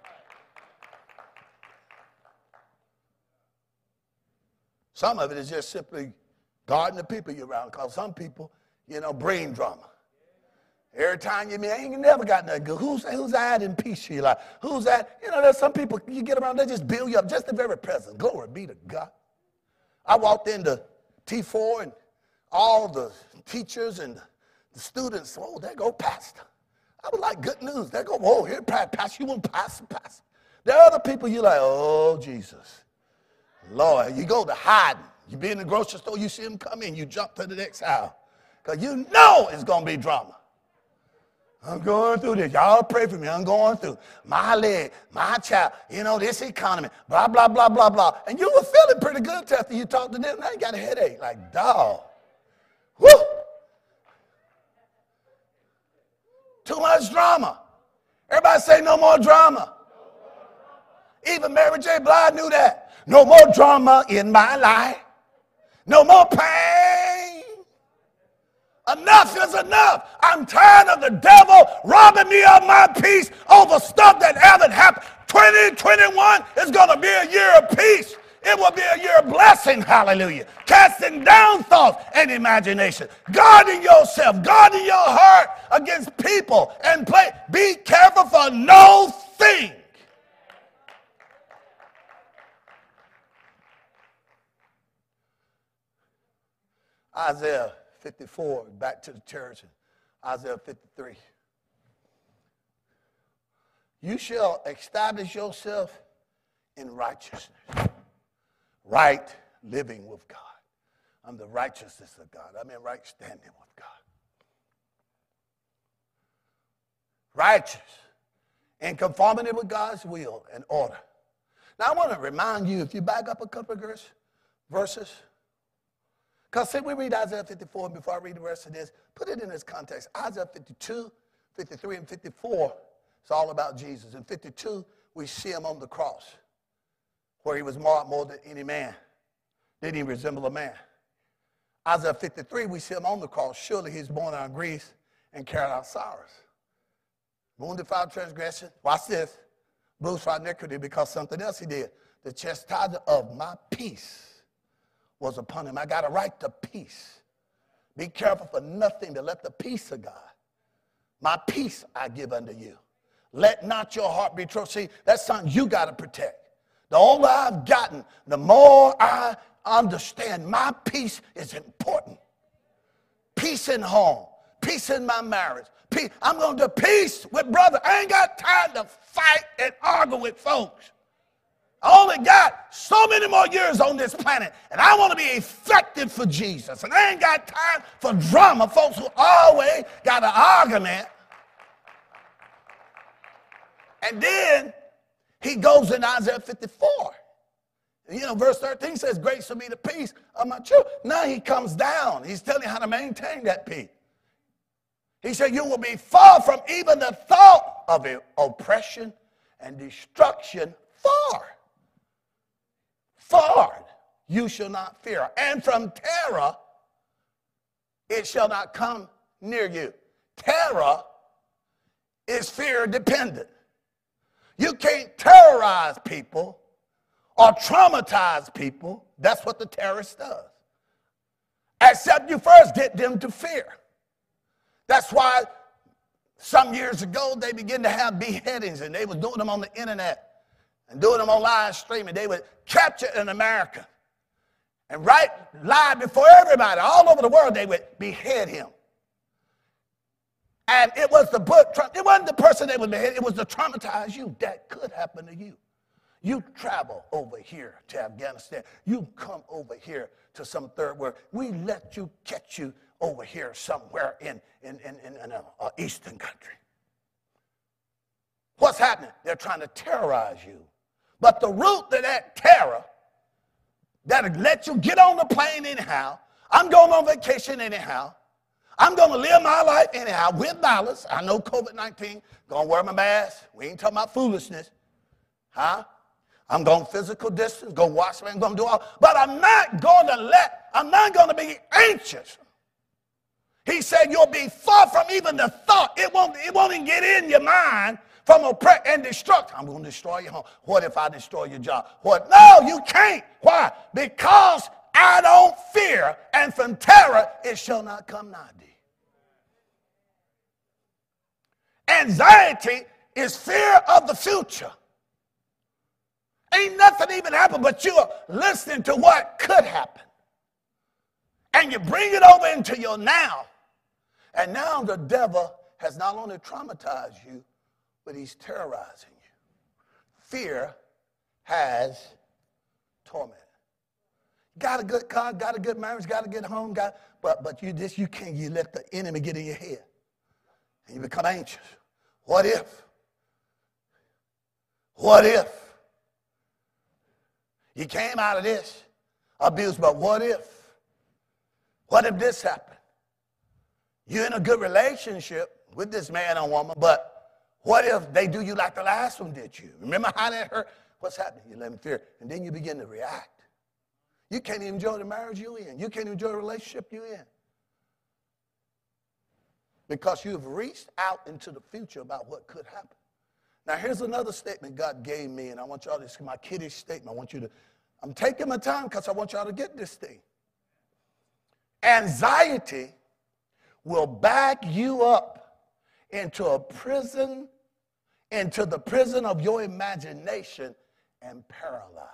Some of it is just simply guarding the people you're around, because some people, you know, brain drama. Every time you mean, I ain't never got nothing good. Who's, who's that in peace to your life? Who's that? You know, there's some people you get around, they just build you up, just the very presence. Glory be to God. I walked into T four and all the teachers and the students, oh, there go pastor. I was like, good news. There go, whoa, here, pastor, you want pastor, pastor. There are other people you're like, oh, Jesus. Lord, you go to hiding. You be in the grocery store, you see them come in, you jump to the next aisle. Because you know it's going to be drama. I'm going through this. Y'all pray for me. I'm going through my leg, my child, you know, this economy, blah, blah, blah, blah, blah. And you were feeling pretty good after you talked to them. Now you got a headache. Like, dog. Woo! Too much drama. Everybody say no more drama. Even Mary J. Blige knew that. No more drama in my life. No more pain. Enough is enough. I'm tired of the devil robbing me of my peace over stuff that haven't happened. twenty twenty-one is going to be a year of peace. It will be a year of blessing, hallelujah. Casting down thoughts and imagination. Guarding yourself, guarding your heart against people and play. Be careful for no thing. Isaiah fifty-four, back to the church, Isaiah fifty-three. You shall establish yourself in righteousness. Right living with God. I'm the righteousness of God. I'm in right standing with God. Righteous. In conformity with God's will and order. Now I want to remind you, if you back up a couple of verses, because see, we read Isaiah fifty-four, and before I read the rest of this, put it in this context. Isaiah fifty-two, fifty-three, and fifty-four, it's all about Jesus. In fifty-two, we see him on the cross, where he was marked more than any man. Didn't he resemble a man? Isaiah fifty-three, we see him on the cross. Surely he's borne our griefs and carried our sorrows. Wounded for our transgression. Watch this. Bruised for our iniquity, because something else he did. The chastisement of my peace was upon him. I got a right to peace. Be careful for nothing, to let the peace of God. My peace I give unto you. Let not your heart be troubled. See, that's something you got to protect. The older I've gotten, the more I understand my peace is important. Peace in home. Peace in my marriage. Peace. I'm going to peace with brother. I ain't got time to fight and argue with folks. I only got so many more years on this planet, and I want to be effective for Jesus. And I ain't got time for drama, folks who always got an argument. And then he goes in Isaiah fifty-four. You know, verse thirteen says, grace will be the peace of my children. Now he comes down. He's telling you how to maintain that peace. He said, you will be far from even the thought of it, oppression and destruction far. Far you shall not fear. And from terror it shall not come near you. Terror is fear dependent. You can't terrorize people or traumatize people. That's what the terrorist does. Except you first get them to fear. That's why some years ago they began to have beheadings, and they were doing them on the internet and doing them on live streaming. They would capture an American and right live before everybody all over the world, they would behead him. And it was the book, it wasn't the person they would behead, it was to traumatize you. That could happen to you. You travel over here to Afghanistan. You come over here to some third world. We let you catch you over here somewhere in, in, in, in, in an eastern country. What's happening? They're trying to terrorize you. But the root of that terror, that'll let you get on the plane anyhow. I'm going on vacation anyhow. I'm going to live my life anyhow with balance. I know COVID nineteen, going to wear my mask. We ain't talking about foolishness. Huh? I'm going physical distance, go wash me, I'm going to do all. But I'm not going to let, I'm not going to be anxious. He said you'll be far from even the thought. It won't, it won't even get in your mind from oppression and destruction. I'm going to destroy your home. What if I destroy your job? What? No, you can't. Why? Because I don't fear, and from terror it shall not come nigh thee. Anxiety is fear of the future. Ain't nothing even happened, but you're listening to what could happen. And you bring it over into your now. And now the devil has not only traumatized you, but he's terrorizing you. Fear has torment. Got a good car, got a good marriage, got a good home, got, but, but you just, you can't, you let the enemy get in your head. And you become anxious. What if? What if? You came out of this abuse, but what if? What if this happened? You're in a good relationship with this man or woman, but what if they do you like the last one did you? Remember how that hurt? What's happening? You let them fear, and then you begin to react. You can't even enjoy the marriage you're in. You can't enjoy the relationship you're in. Because you've reached out into the future about what could happen. Now, here's another statement God gave me, and I want y'all to see my kiddish statement. I want you to I'm taking my time because I want y'all to get this thing. Anxiety will back you up into a prison, into the prison of your imagination and paralyze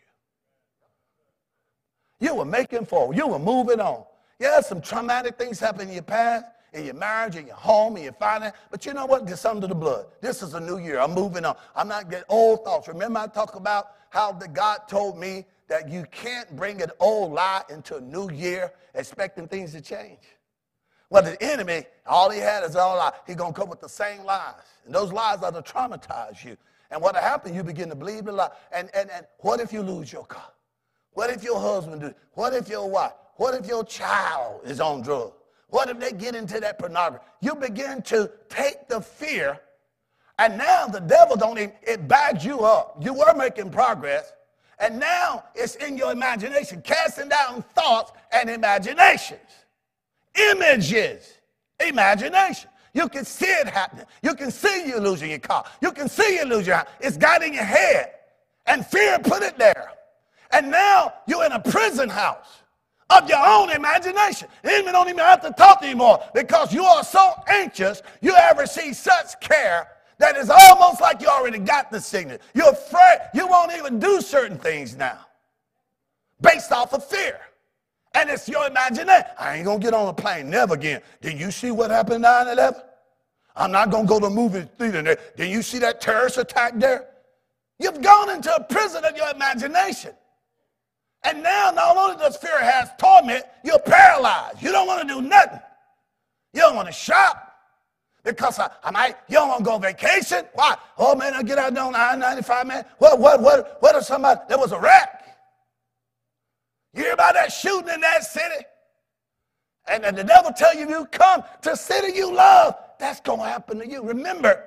you. You were making forward. You were moving on. Yeah, some traumatic things happened in your past, in your marriage, in your home, in your finance. But you know what? It's under the blood. This is a new year. I'm moving on. I'm not getting old thoughts. Remember I talk about how the God told me that you can't bring an old lie into a new year expecting things to change. Well, the enemy, all he had is all lie. He's going to come with the same lies. And those lies are to traumatize you. And what'll happen, you begin to believe the lie. And, and, and what if you lose your car? What if your husband do? What if your wife? What if your child is on drugs? What if they get into that pornography? You begin to take the fear, and now the devil don't even, it bags you up. You were making progress, and now it's in your imagination, casting down thoughts and imaginations. Images, imagination. You can see it happening. You can see you losing your car. You can see you losing your house. It's got in your head, and fear put it there. And now you're in a prison house of your own imagination. The enemy don't even have to talk anymore because you are so anxious, you have received such care that it's almost like you already got the signal. You're afraid. You won't even do certain things now based off of fear. And it's your imagination. I ain't going to get on a plane, never again. Did you see what happened nine eleven? I'm not going to go to the movie theater there. Did you see that terrorist attack there? You've gone into a prison of your imagination. And now, not only does fear have torment, you're paralyzed. You don't want to do nothing. You don't want to shop because I, I might, you don't want to go on vacation. Why? Oh, man, I get out there on I ninety-five, man. What, what, what, what if somebody, there was a wreck? You hear about that shooting in that city? And, and the devil tell you, you come to city you love. That's going to happen to you. Remember,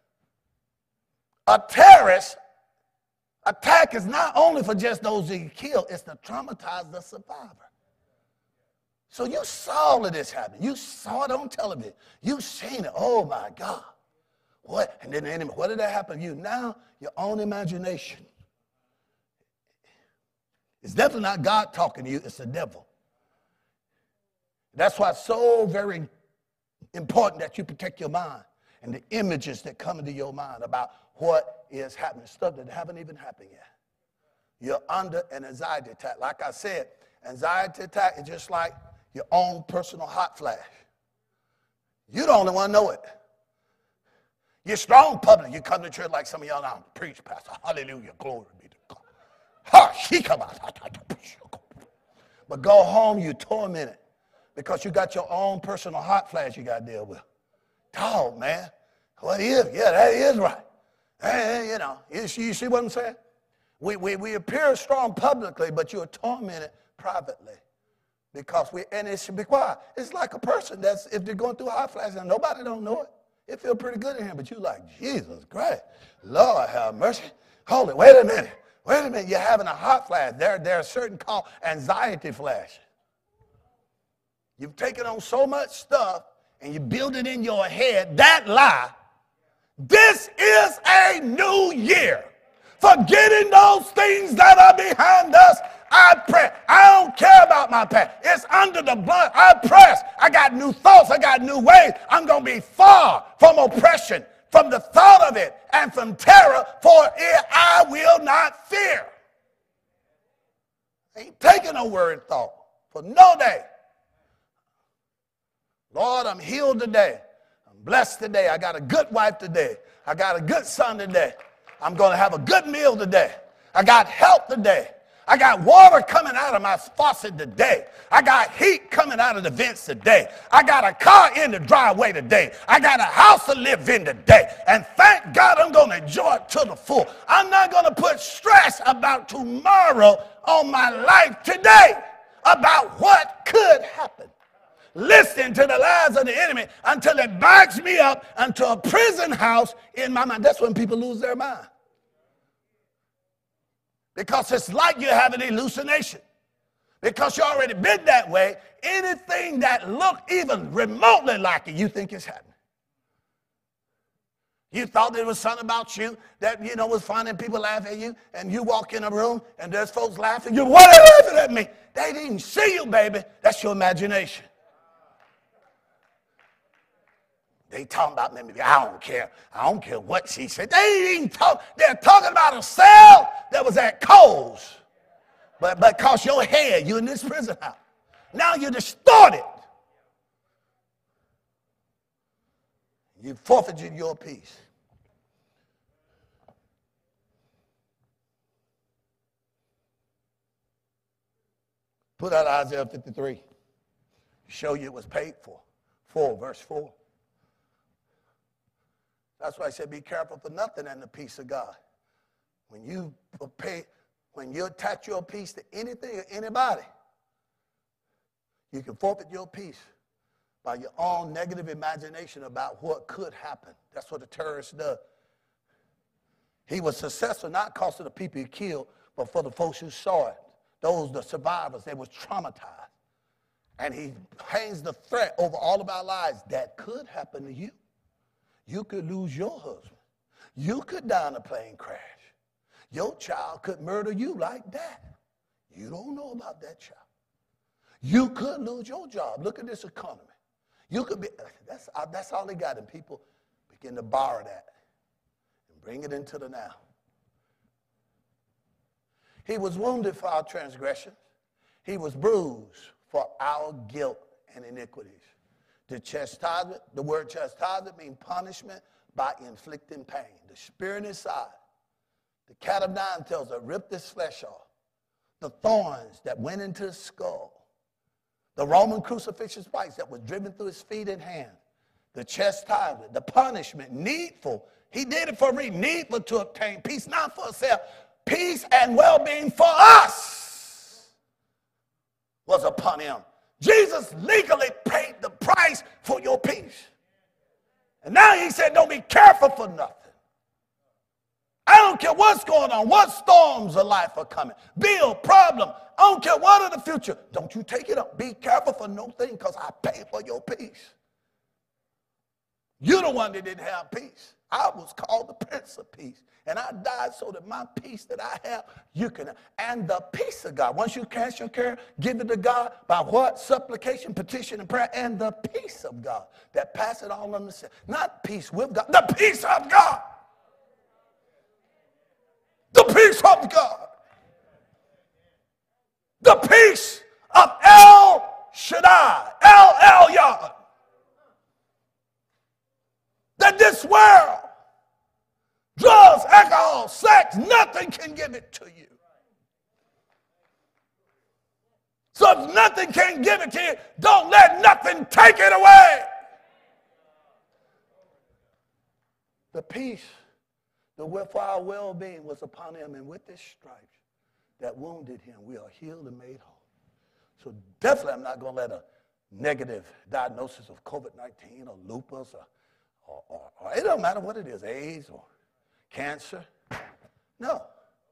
a terrorist attack is not only for just those who get killed, it's to traumatize the survivor. So you saw all of this happen. You saw it on television. You seen it. Oh, my God. What? And then the enemy, what did that happen to you? Now, your own imagination. It's definitely not God talking to you. It's the devil. That's why it's so very important that you protect your mind and the images that come into your mind about what is happening, stuff that haven't even happened yet. You're under an anxiety attack. Like I said, anxiety attack is just like your own personal hot flash. You the only one know it. You're strong public. You come to church like some of y'all now, preach, pastor, hallelujah, glory be to God. Ha, she come out. But go home, you're tormented because you got your own personal hot flash you got to deal with. Dog, man. What is? Yeah, that is right. Hey, you know, you see, you see what I'm saying? We, we, we appear strong publicly, but you're tormented privately. Because we, and it should be quiet. It's like a person that's, if they're going through a hot flash and nobody don't know it, it feel pretty good in here, but you like, Jesus Christ, Lord have mercy. Hold it, wait a minute, wait a minute, you're having a hot flash. There, there are certain called anxiety flash. You've taken on so much stuff and you build it in your head, that lie. This is a new year. Forgetting those things that are behind us, I pray. I don't care about my past. It's under the blood. I press. I got new thoughts. I got new ways. I'm going to be far from oppression, from the thought of it, and from terror, for it I will not fear. I ain't taking no word thought for no day. Lord, I'm healed today. I'm blessed today. I got a good wife today. I got a good son today. I'm going to have a good meal today. I got help today. I got water coming out of my faucet today. I got heat coming out of the vents today. I got a car in the driveway today. I got a house to live in today. And thank God I'm going to enjoy it to the full. I'm not going to put stress about tomorrow on my life today about what could happen. Listen to the lies of the enemy until it backs me up into a prison house in my mind. That's when people lose their mind. Because it's like you're having an hallucination. Because you already been that way, anything that look even remotely like it, you think is happening. You thought there was something about you that, you know, was funny and people laugh at you, and you walk in a room and there's folks laughing. You, what are they laughing at me? They didn't see you, baby. That's your imagination. They talking about me. I don't care. I don't care what she said. They ain't even talk. They're talking about a cell that was at Kohl's. But because your head, you're in this prison house. Now you're distorted. You forfeited your peace. Put out Isaiah fifty-three. Show you it was paid for. four, verse four. That's why I said be careful for nothing and the peace of God. When you pay, when you attach your peace to anything or anybody, you can forfeit your peace by your own negative imagination about what could happen. That's what the terrorist does. He was successful not because of the people he killed, but for the folks who saw it. Those, the survivors, they was traumatized. And he hangs the threat over all of our lives. That could happen to you. You could lose your husband. You could die in a plane crash. Your child could murder you like that. You don't know about that child. You could lose your job. Look at this economy. You could be, that's, that's all they got, and people begin to borrow that and bring it into the now. He was wounded for our transgressions. He was bruised for our guilt and iniquities. The chastisement, the word chastisement means punishment by inflicting pain. The spear in his side, the cat of nine tails that ripped his flesh off, the thorns that went into his skull, the Roman crucifixion spikes that was driven through his feet and hands, the chastisement, the punishment, needful. He did it for me, needful to obtain peace, not for himself, peace and well-being for us was upon him. Jesus legally paid the price for your peace. And now he said, don't be careful for nothing. I don't care what's going on, what storms of life are coming. Bill, problem, I don't care what in the future. Don't you take it up. Be careful for no thing because I paid for your peace. You're the one that didn't have peace. I was called the Prince of Peace. And I died so that my peace that I have, you can have. And the peace of God. Once you cast your care, give it to God by what? Supplication, petition, and prayer. And the peace of God that passeth all understanding. Not peace with God. The peace of God. The peace of God. The peace of El Shaddai. El Elyon. That this world, drugs, alcohol, sex, nothing can give it to you. So if nothing can give it to you, don't let nothing take it away. The peace, the for our well-being was upon him, and with his stripes that wounded him, we are healed and made whole. So definitely I'm not going to let a negative diagnosis of COVID nineteen or lupus or Or, or, or it don't matter what it is, AIDS or cancer. No.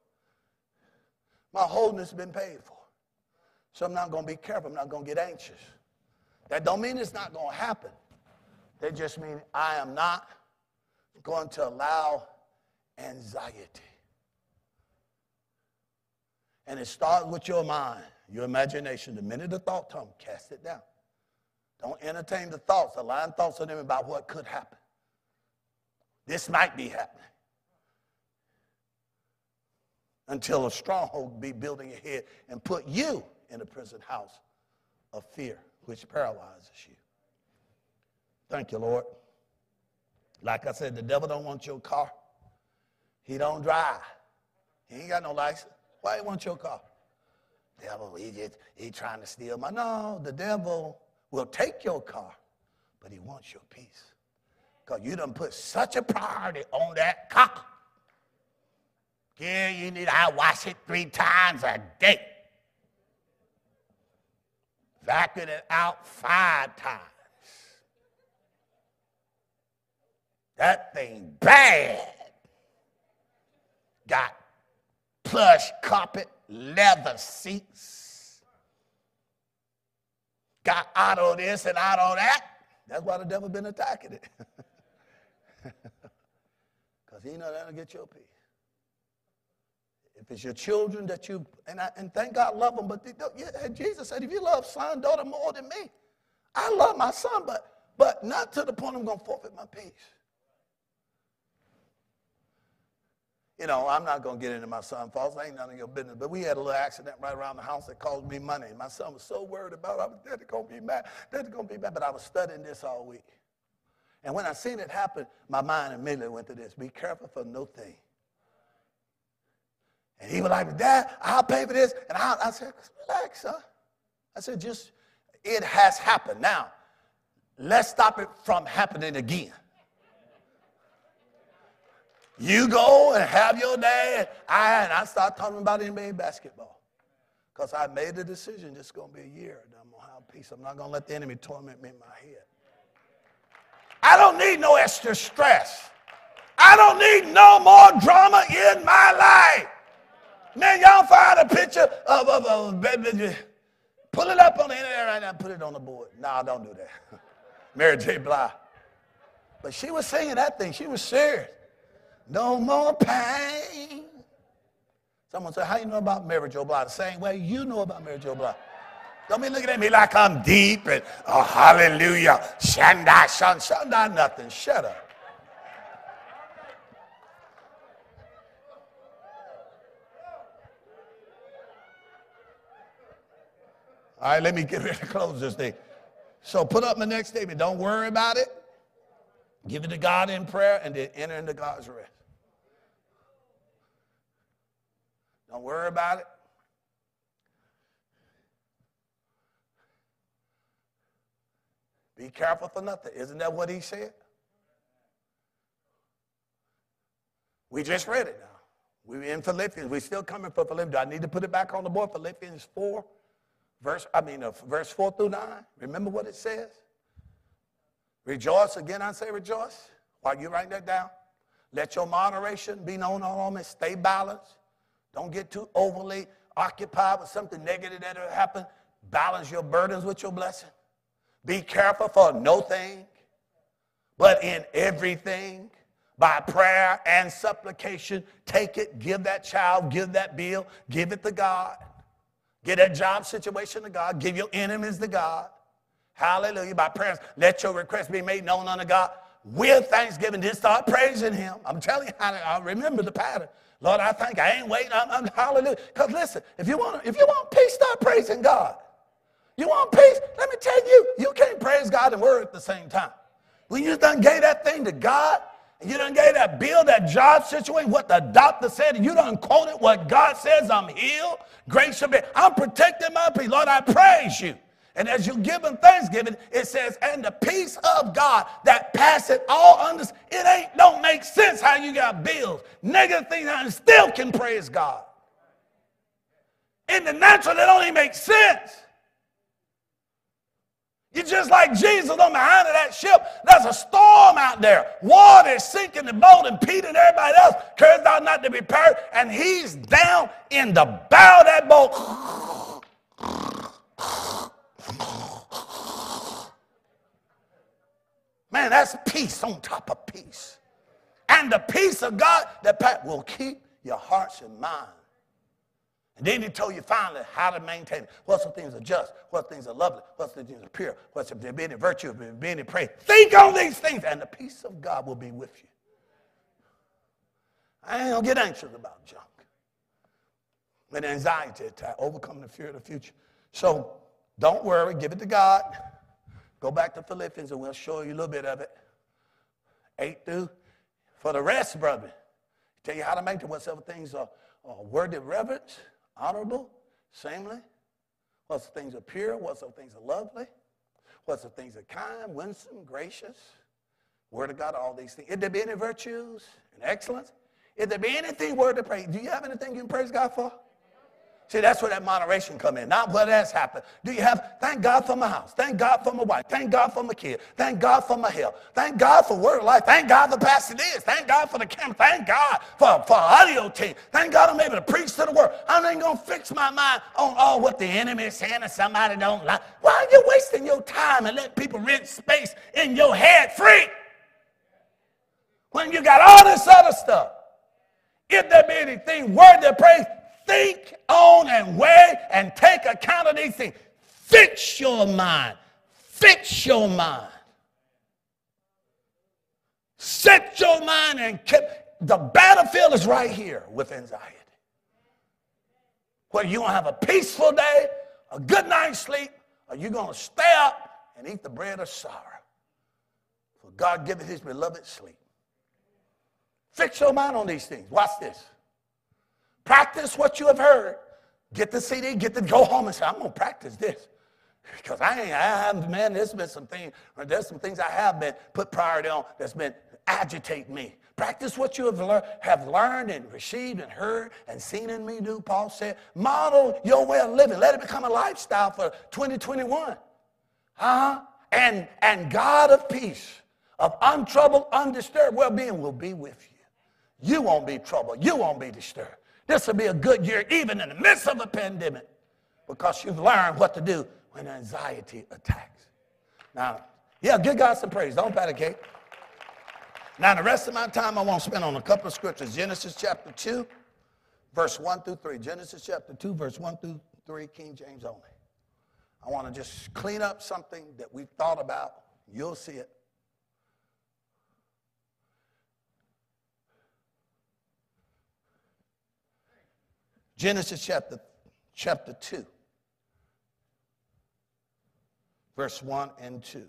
My wholeness has been paid for. So I'm not going to be careful. I'm not going to get anxious. That don't mean it's not going to happen. That just means I am not going to allow anxiety. And it starts with your mind, your imagination. The minute the thought comes, cast it down. Don't entertain the thoughts, the lying thoughts of them about what could happen. This might be happening. Until a stronghold be building your head and put you in a prison house of fear, which paralyzes you. Thank you, Lord. Like I said, the devil don't want your car. He don't drive. He ain't got no license. Why he want your car? Devil, he just, he trying to steal my, no, the devil will take your car, but he wants your peace. Because you done put such a priority on that car. Yeah, you need, I wash it three times a day. Vacuum it out five times. That thing bad. Got plush carpet, leather seats. Got auto this and auto that. That's why the devil been attacking it. Because he know that'll get your peace. If it's your children that you, and, I, and thank God love them, but they, yeah, Jesus said, if you love son, daughter more than me, I love my son, but, but not to the point I'm going to forfeit my peace. You know, I'm not going to get into my son's faults. Ain't none of your business. But we had a little accident right around the house that cost me money. My son was so worried about it. I was dead going to be mad. Dead going to be mad. But I was studying this all week. And when I seen it happen, my mind immediately went to this. Be careful for no thing. And he was like, Dad, I'll pay for this. And I, I said, relax, son. I said, just, it has happened. Now, let's stop it from happening again. You go and have your day, and I, and I start talking about N B A basketball. Because I made the decision, this is going to be a year that I'm going to have peace. I'm not going to let the enemy torment me in my head. I don't need no extra stress. I don't need no more drama in my life. Man, y'all find a picture of, of, of, of pull it up on the internet right now and put it on the board. No, don't do that. Mary J. Blige. But she was singing that thing. She was serious. No more pain. Someone said, how you know about Mary J. Blige? The same way you know about Mary J. Blige. Don't be looking at me like I'm deep and, oh, hallelujah. Shandai, shan, shandai, nothing. Shut up. All right, let me get ready to close this thing. So put up my next statement. Don't worry about it. Give it to God in prayer and then enter into God's rest. Don't worry about it. Be careful for nothing. Isn't that what he said? We just read it now. We're in Philippians. We're still coming for Philippians. Do I need to put it back on the board? Philippians four, verse, I mean, uh, verse four through nine. Remember what it says? Rejoice. Again, I say rejoice. While you write that down, let your moderation be known on all men. Stay balanced. Don't get too overly occupied with something negative that will happen. Balance your burdens with your blessing. Be careful for no thing, but in everything, by prayer and supplication, take it, give that child, give that bill, give it to God. Give that job situation to God. Give your enemies to God. Hallelujah. By prayers, let your request be made known unto God. With thanksgiving, then start praising him. I'm telling you, I remember the pattern. Lord, I thank you. I ain't waiting. I'm, I'm hallelujah. Because listen, if you want, if you want peace, start praising God. You want peace? Let me tell you, you can't praise God and worry at the same time. When you done gave that thing to God, and you done gave that bill, that job situation, what the doctor said, and you done quoted what God says, I'm healed, grace shall be. I'm protecting my peace. Lord, I praise you. And as you give him thanksgiving, it says, and the peace of God that passeth all understanding. It ain't, don't make sense how you got bills, negative things, and still can praise God. In the natural, it don't even make sense. You're just like Jesus on behind of that ship. There's a storm out there. Water is sinking the boat, and Peter and everybody else cares out not to be perished. And he's down in the bow of that boat. Man, that's peace on top of peace. And the peace of God that will keep your hearts and minds. And then he told you finally how to maintain it. What some things are just, what things are lovely, what some things are pure, what some there be any virtue, there be any praise. Think on these things, and the peace of God will be with you. I ain't gonna get anxious about junk. And anxiety attack, overcoming the fear of the future. So don't worry, give it to God. Go back to Philippians and we'll show you a little bit of it. Eight through. For the rest, brother, tell you how to make it whatsoever things are, are worthy of reverence, honorable, seemly. What's the things are pure, what's the things are lovely, what's the things are kind, winsome, gracious. Word of God, all these things. If there be any virtues and excellence, if there be anything worthy of praise, do you have anything you can praise God for? See, that's where that moderation come in. Not what has happened. Do you have, thank God for my house. Thank God for my wife. Thank God for my kid. Thank God for my health. Thank God for word of life. Thank God for Pastor this. Thank God for the camera. Thank God for, for audio team. Thank God I'm able to preach to the world. I'm not going to fix my mind on all what the enemy is saying and somebody don't like. Why are you wasting your time and let people rent space in your head free? When you got all this other stuff, if there be anything worthy of praise, think on and weigh and take account of these things. Fix your mind. Fix your mind. Set your mind and keep. The battlefield is right here with anxiety. Whether you're going to have a peaceful day, a good night's sleep, or you're going to stay up and eat the bread of sorrow. For God giveth his beloved sleep. Fix your mind on these things. Watch this. Practice what you have heard. Get the C D, get the, go home and say, I'm going to practice this. Because I ain't, I have, man, there's been some things, there's some things I have been put priority on that's been agitating me. Practice what you have, lear- have learned and received and heard and seen in me do, Paul said. Model your way of living. Let it become a lifestyle for twenty twenty-one. Uh-huh. And, and God of peace, of untroubled, undisturbed well-being will be with you. You won't be troubled. You won't be disturbed. This will be a good year, even in the midst of a pandemic, because you've learned what to do when anxiety attacks. Now, yeah, give God some praise. Don't panicate. Now, the rest of my time I want to spend on a couple of scriptures. Genesis chapter two, verse one through three. Genesis chapter two, verse one through three, King James only. I want to just clean up something that we've thought about. You'll see it. Genesis chapter, chapter two, verse one and two.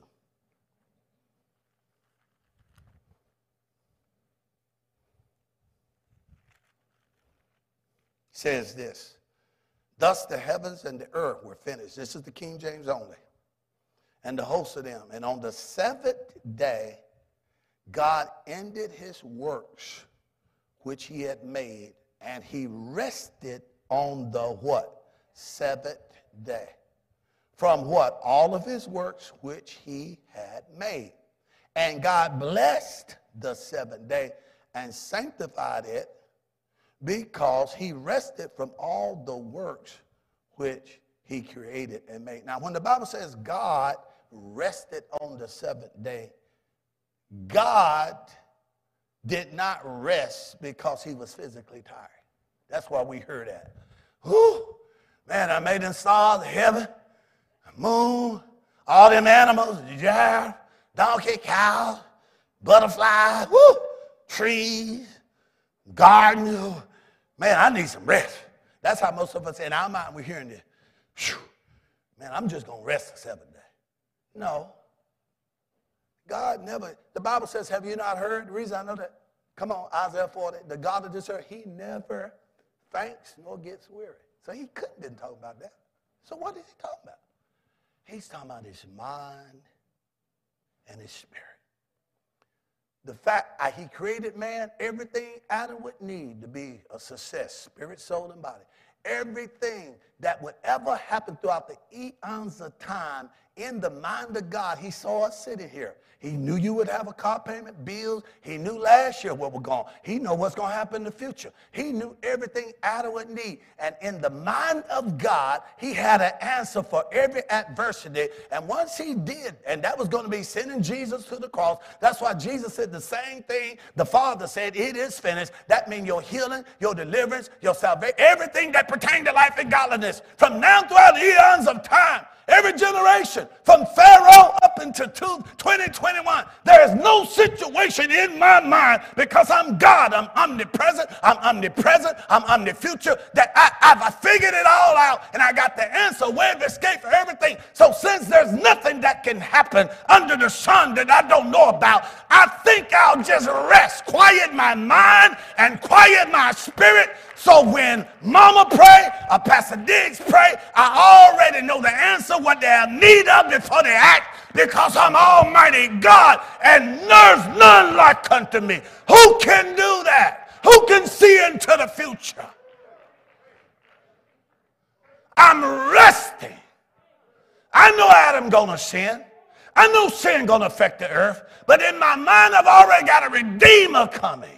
Says this, thus the heavens and the earth were finished. This is the King James only. And the host of them. And on the seventh day, God ended his works which he had made, and he rested on the what? Seventh day. From what? All of his works which he had made. And God blessed the seventh day and sanctified it, because he rested from all the works which he created and made. Now, when the Bible says God rested on the seventh day, God did not rest because he was physically tired. That's why we heard that. Whew, man, I made them stars, heaven, the moon, all them animals, the giraffe, donkey, cow, butterflies, whoo, trees, garden. Man, I need some rest. That's how most of us in our mind we're hearing this. Whew, man, I'm just going to rest the seventh day. No. God never, the Bible says, have you not heard? The reason I know that, come on, Isaiah forty, the God of this earth, he never faints nor gets weary. So he couldn't have been talking about that. So what is he talking about? He's talking about his mind and his spirit. The fact that he created man, everything Adam would need to be a success, spirit, soul, and body. Everything that would ever happen throughout the eons of time in the mind of God, he saw us sitting here. He knew you would have a car payment, bills. He knew last year what was going on. He knew what's going to happen in the future. He knew everything Adam would need. And in the mind of God, he had an answer for every adversity. And once he did, and that was going to be sending Jesus to the cross, that's why Jesus said the same thing the Father said, it is finished. That means your healing, your deliverance, your salvation, everything that pertains to life and godliness. From now throughout the eons of time, every generation, from Pharaoh up into twenty twenty-one, there is no situation in my mind, because I'm God, I'm omnipresent, I'm omnipresent, I'm omnifuture, that I, I've figured it all out, and I got the answer, way of escape for everything. So since there's nothing that can happen under the sun that I don't know about, I think I'll just rest, quiet my mind and quiet my spirit. So when Mama pray or Pastor Diggs pray, I already know the answer, what they have need of before they act, because I'm Almighty God, and there's none like unto me. Who can do that? Who can see into the future? I'm resting. I know Adam gonna sin. I know sin gonna affect the earth, but in my mind I've already got a Redeemer coming.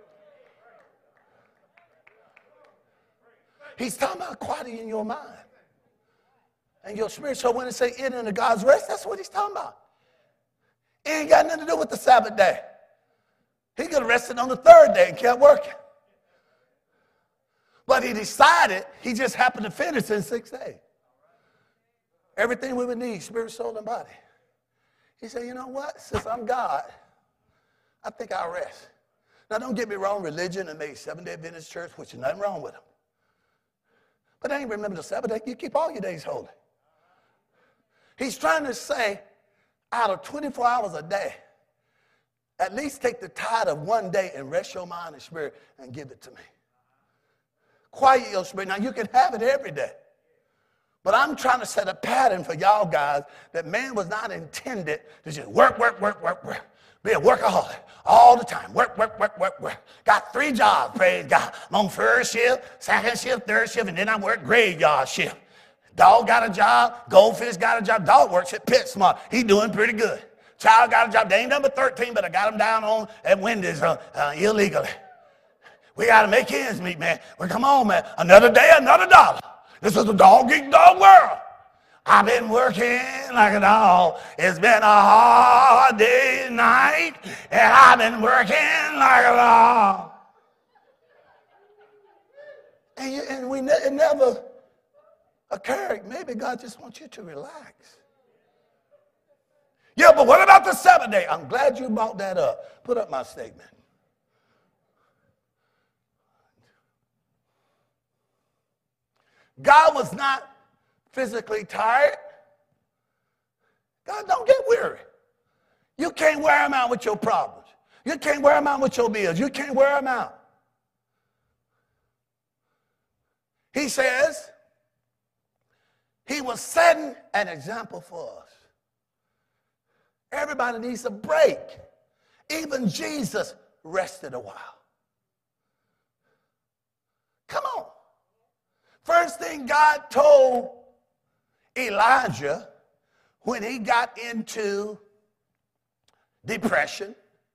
He's talking about quieting your mind and your spirit. So when it say enter into God's rest, that's what he's talking about. It ain't got nothing to do with the Sabbath day. He could have rested on the third day and kept working. But he decided he just happened to finish in six days. Everything we would need, spirit, soul, and body. He said, you know what? Since I'm God, I think I'll rest. Now, don't get me wrong. Religion and made Seventh-day Adventist Church, which is nothing wrong with them. But they ain't remember the Sabbath day. You keep all your days holy. He's trying to say, out of twenty-four hours a day, at least take the tithe of one day and rest your mind and spirit and give it to me. Quiet your spirit. Now, you can have it every day. But I'm trying to set a pattern for y'all guys that man was not intended to just work, work, work, work, work. Be a workaholic all the time. Work, work, work, work, work. Got three jobs, praise God. I'm on first shift, second shift, third shift, and then I work graveyard shift. Dog got a job. Goldfish got a job. Dog works at PetSmart. He doing pretty good. Child got a job. They ain't number thirteen, but I got him down on at Wendy's uh, uh, illegally. We got to make ends meet, man. Well, come on, man. Another day, another dollar. This is a dog-eat-dog world. I've been working like a dog. It's been a hard day and night, and I've been working like a dog. And, you, and we ne- it never occurred. Maybe God just wants you to relax. Yeah, but what about the Sabbath day? I'm glad you brought that up. Put up my statement. God was not physically tired. God don't get weary. You can't wear him out with your problems. You can't wear him out with your bills. You can't wear him out. He says he was setting an example for us. Everybody needs a break. Even Jesus rested a while. Come on. First thing God told Elijah when he got into depression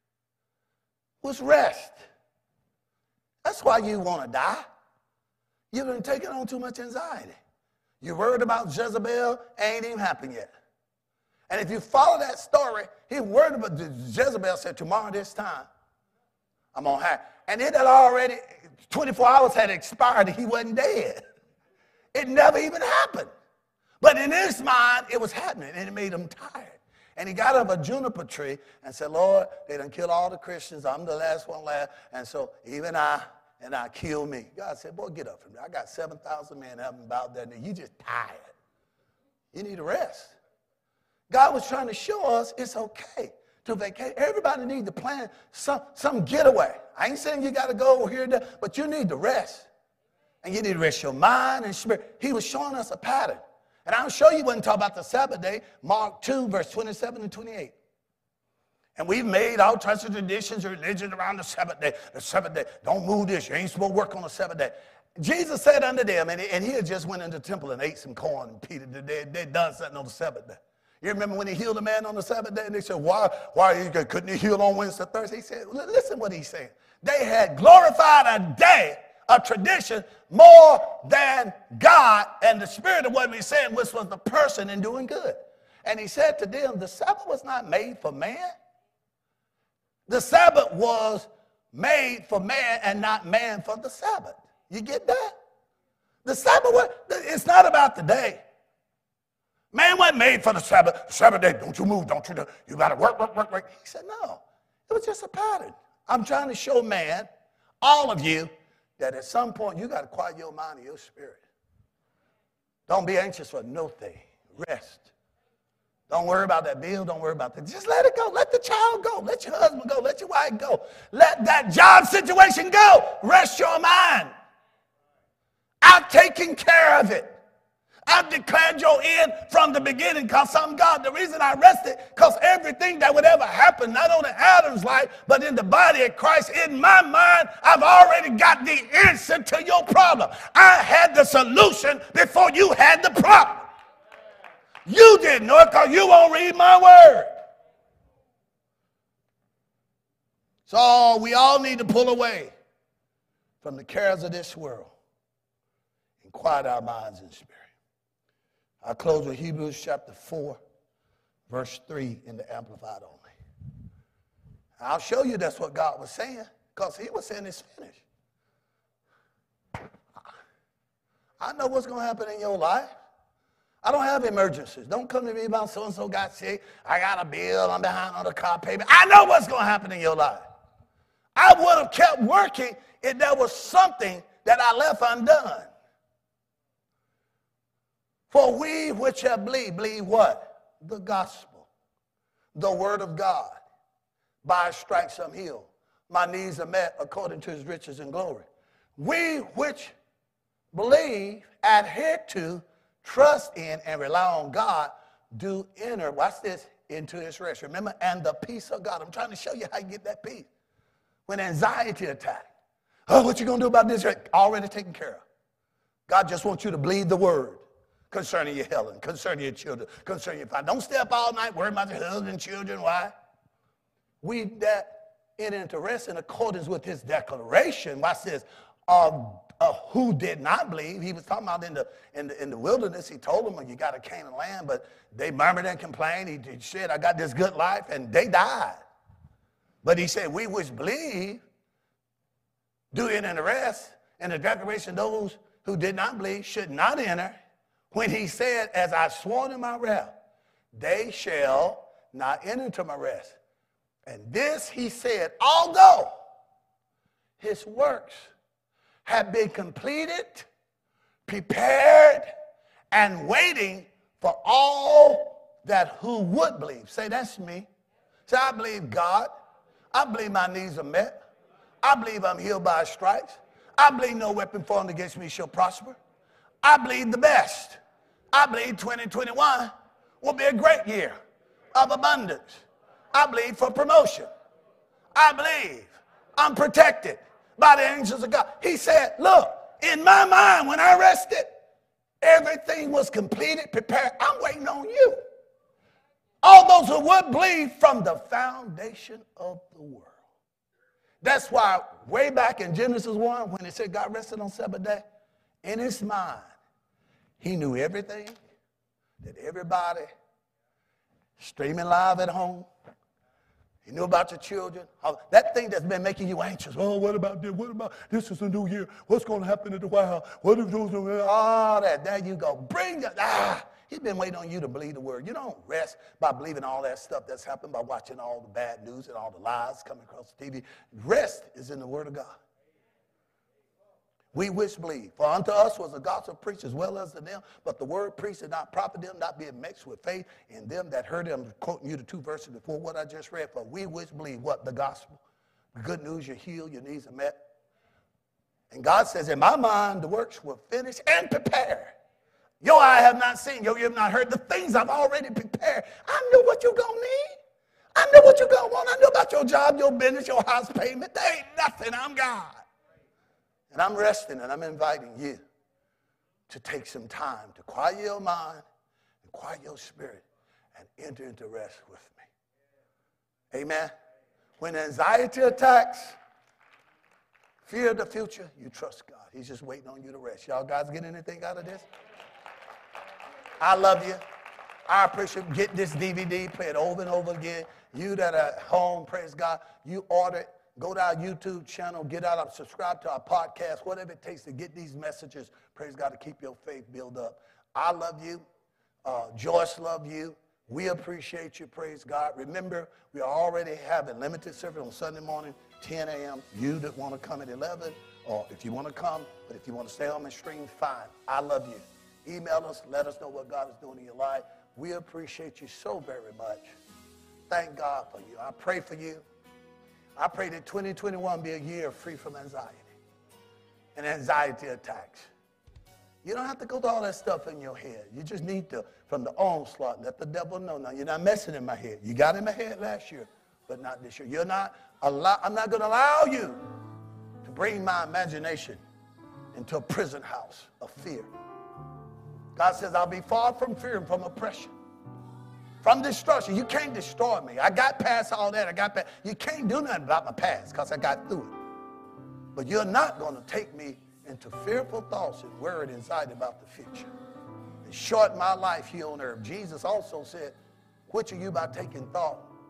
was rest. That's why you want to die. You've been taking on too much anxiety. You're worried about Jezebel, ain't even happened yet. And if you follow that story, he worried about Jezebel said, tomorrow this time, I'm going to have. And it had already, twenty-four hours had expired and he wasn't dead. It never even happened. But in his mind, it was happening, and it made him tired. And he got up a juniper tree and said, Lord, they done killed all the Christians. I'm the last one left. And so even I, and I kill me. God said, boy, get up from there. I got seven thousand men having about that. And you just tired. You need a rest. God was trying to show us it's okay to vacate. Everybody needs to plan some, some getaway. I ain't saying you got to go here and there, but you need to rest. And you need to rest your mind and spirit. He was showing us a pattern. And I'll show you when talk about the Sabbath day, Mark two, verse twenty-seven and twenty-eight. And we've made all types of traditions or religions around the Sabbath day. The Sabbath day, don't move this. You ain't supposed to work on the Sabbath day. Jesus said unto them, and he, and he had just went into the temple and ate some corn, and Peter, they, they done something on the Sabbath day. You remember when he healed a man on the Sabbath day? And they said, why, why couldn't he heal on Wednesday, Thursday? He said, listen what he's saying. They had glorified a day, a tradition, more than God and the spirit of what we said, which was the person in doing good. And he said to them, the Sabbath was not made for man. The Sabbath was made for man and not man for the Sabbath. You get that? The Sabbath, it's not about the day. Man wasn't made for the Sabbath. Sabbath day, don't you move, don't you do. You got to work, work, work, work. He said, no, it was just a pattern. I'm trying to show man, all of you, that at some point you got to quiet your mind and your spirit. Don't be anxious for no thing. Rest. Don't worry about that bill. Don't worry about that. Just let it go. Let the child go. Let your husband go. Let your wife go. Let that job situation go. Rest your mind. I've taken care of it. I've declared your end from the beginning because I'm God. The reason I rested, because everything that would ever happen, not only in Adam's life, but in the body of Christ, in my mind, I've already got the answer to your problem. I had the solution before you had the problem. You didn't know it because you won't read my word. So we all need to pull away from the cares of this world and quiet our minds and spirit. I close with Hebrews chapter four, verse three in the Amplified only. I'll show you that's what God was saying, because he was saying it's finished. I know what's going to happen in your life. I don't have emergencies. Don't come to me about so-and-so got sick. I got a bill. I'm behind on the car payment. I know what's going to happen in your life. I would have kept working if there was something that I left undone. For we which have believed, believe what? The gospel, the word of God. By his stripes I'm healed. My needs are met according to his riches and glory. We which believe, adhere to, trust in, and rely on God, do enter, watch this, into his rest. Remember, and the peace of God. I'm trying to show you how you get that peace. When anxiety attacks, oh, what you going to do about this? Already taken care of. God just wants you to believe the word concerning your healing, concerning your children, concerning your family. Don't stay up all night worrying about your husband and children. Why? We that enter into rest in accordance with his declaration, watch this, of uh, who did not believe. He was talking about in the, in the, in the wilderness. He told them, well, you got a Canaan land, but they murmured and complained. He, he said, I got this good life, and they died. But he said, we which believe do enter in the rest. And the declaration, those who did not believe should not enter. When he said, as I sworn in my wrath, they shall not enter into my rest. And this he said, although his works have been completed, prepared, and waiting for all that who would believe. Say, that's me. Say, I believe God. I believe my needs are met. I believe I'm healed by his stripes. I believe no weapon formed against me shall prosper. I believe the best. I believe twenty twenty-one will be a great year of abundance. I believe for promotion. I believe I'm protected by the angels of God. He said, look, in my mind, when I rested, everything was completed, prepared. I'm waiting on you. All those who would believe from the foundation of the world. That's why way back in Genesis one, when it said God rested on the seventh day, in his mind, he knew everything that everybody streaming live at home. He knew about your children. That thing that's been making you anxious. Oh, what about this? What about this is a new year? What's going to happen at the White House? What if those all that? There you go. Bring that. Ah, he's been waiting on you to believe the word. You don't rest by believing all that stuff that's happened, by watching all the bad news and all the lies coming across the T V. Rest is in the word of God. We which believe. For unto us was the gospel preached as well as to them, but the word preached did not profit them, not being mixed with faith in them that heard them. I'm quoting you the two verses before what I just read. For we which believe, what? The gospel. The good news, you're healed, your needs are met. And God says, in my mind, the works were finished and prepared. Your eye have not seen, your ear have not heard the things I've already prepared. I know what you're going to need. I know what you're going to want. I know about your job, your business, your house payment. There ain't nothing. I'm God. And I'm resting, and I'm inviting you to take some time to quiet your mind and quiet your spirit and enter into rest with me. Amen. When anxiety attacks, fear of the future, you trust God. He's just waiting on you to rest. Y'all guys get anything out of this? I love you. I appreciate you. Get this D V D, play it over and over again. You that are at home, praise God, you order it. Go to our YouTube channel, get out, subscribe to our podcast, whatever it takes to get these messages, praise God, to keep your faith built up. I love you. Uh, Joyce love you. We appreciate you, praise God. Remember, we already have a limited service on Sunday morning, ten a.m. You that want to come at eleven, or if you want to come, but if you want to stay home and stream, fine. I love you. Email us. Let us know what God is doing in your life. We appreciate you so very much. Thank God for you. I pray for you. I pray that twenty twenty-one be a year free from anxiety and anxiety attacks. You don't have to go through all that stuff in your head. You just need to, from the onslaught, let the devil know. Now, you're not messing in my head. You got in my head last year, but not this year. You're not allow, I'm not going to allow you to bring my imagination into a prison house of fear. God says, I'll be far from fear and from oppression. From destruction. You can't destroy me. I got past all that. I got past. You can't do nothing about my past because I got through it. But you're not going to take me into fearful thoughts and worried anxiety about the future. And shorten my life here on earth. Jesus also said, which of you by taking thought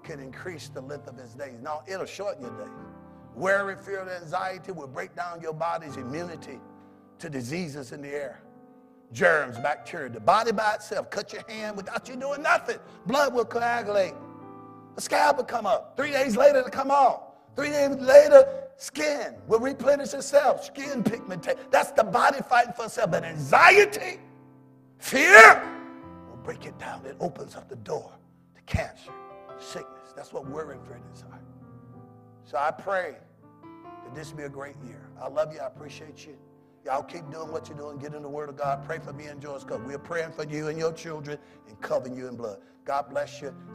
can increase the length of his days. No, it'll shorten your days. Worry, fear, and anxiety will break down your body's immunity to diseases in the air. Germs, bacteria, the body by itself. Cut your hand without you doing nothing. Blood will coagulate. The scab will come up. Three days later, it'll come off. Three days later, skin will replenish itself. Skin pigmentation. That's the body fighting for itself. But anxiety, fear, will break it down. It opens up the door to cancer, sickness. That's what worry and fear are. So I pray that this be a great year. I love you. I appreciate you. Y'all keep doing what you're doing. Get in the Word of God. Pray for me and Joyce. We're praying for you and your children and covering you in blood. God bless you.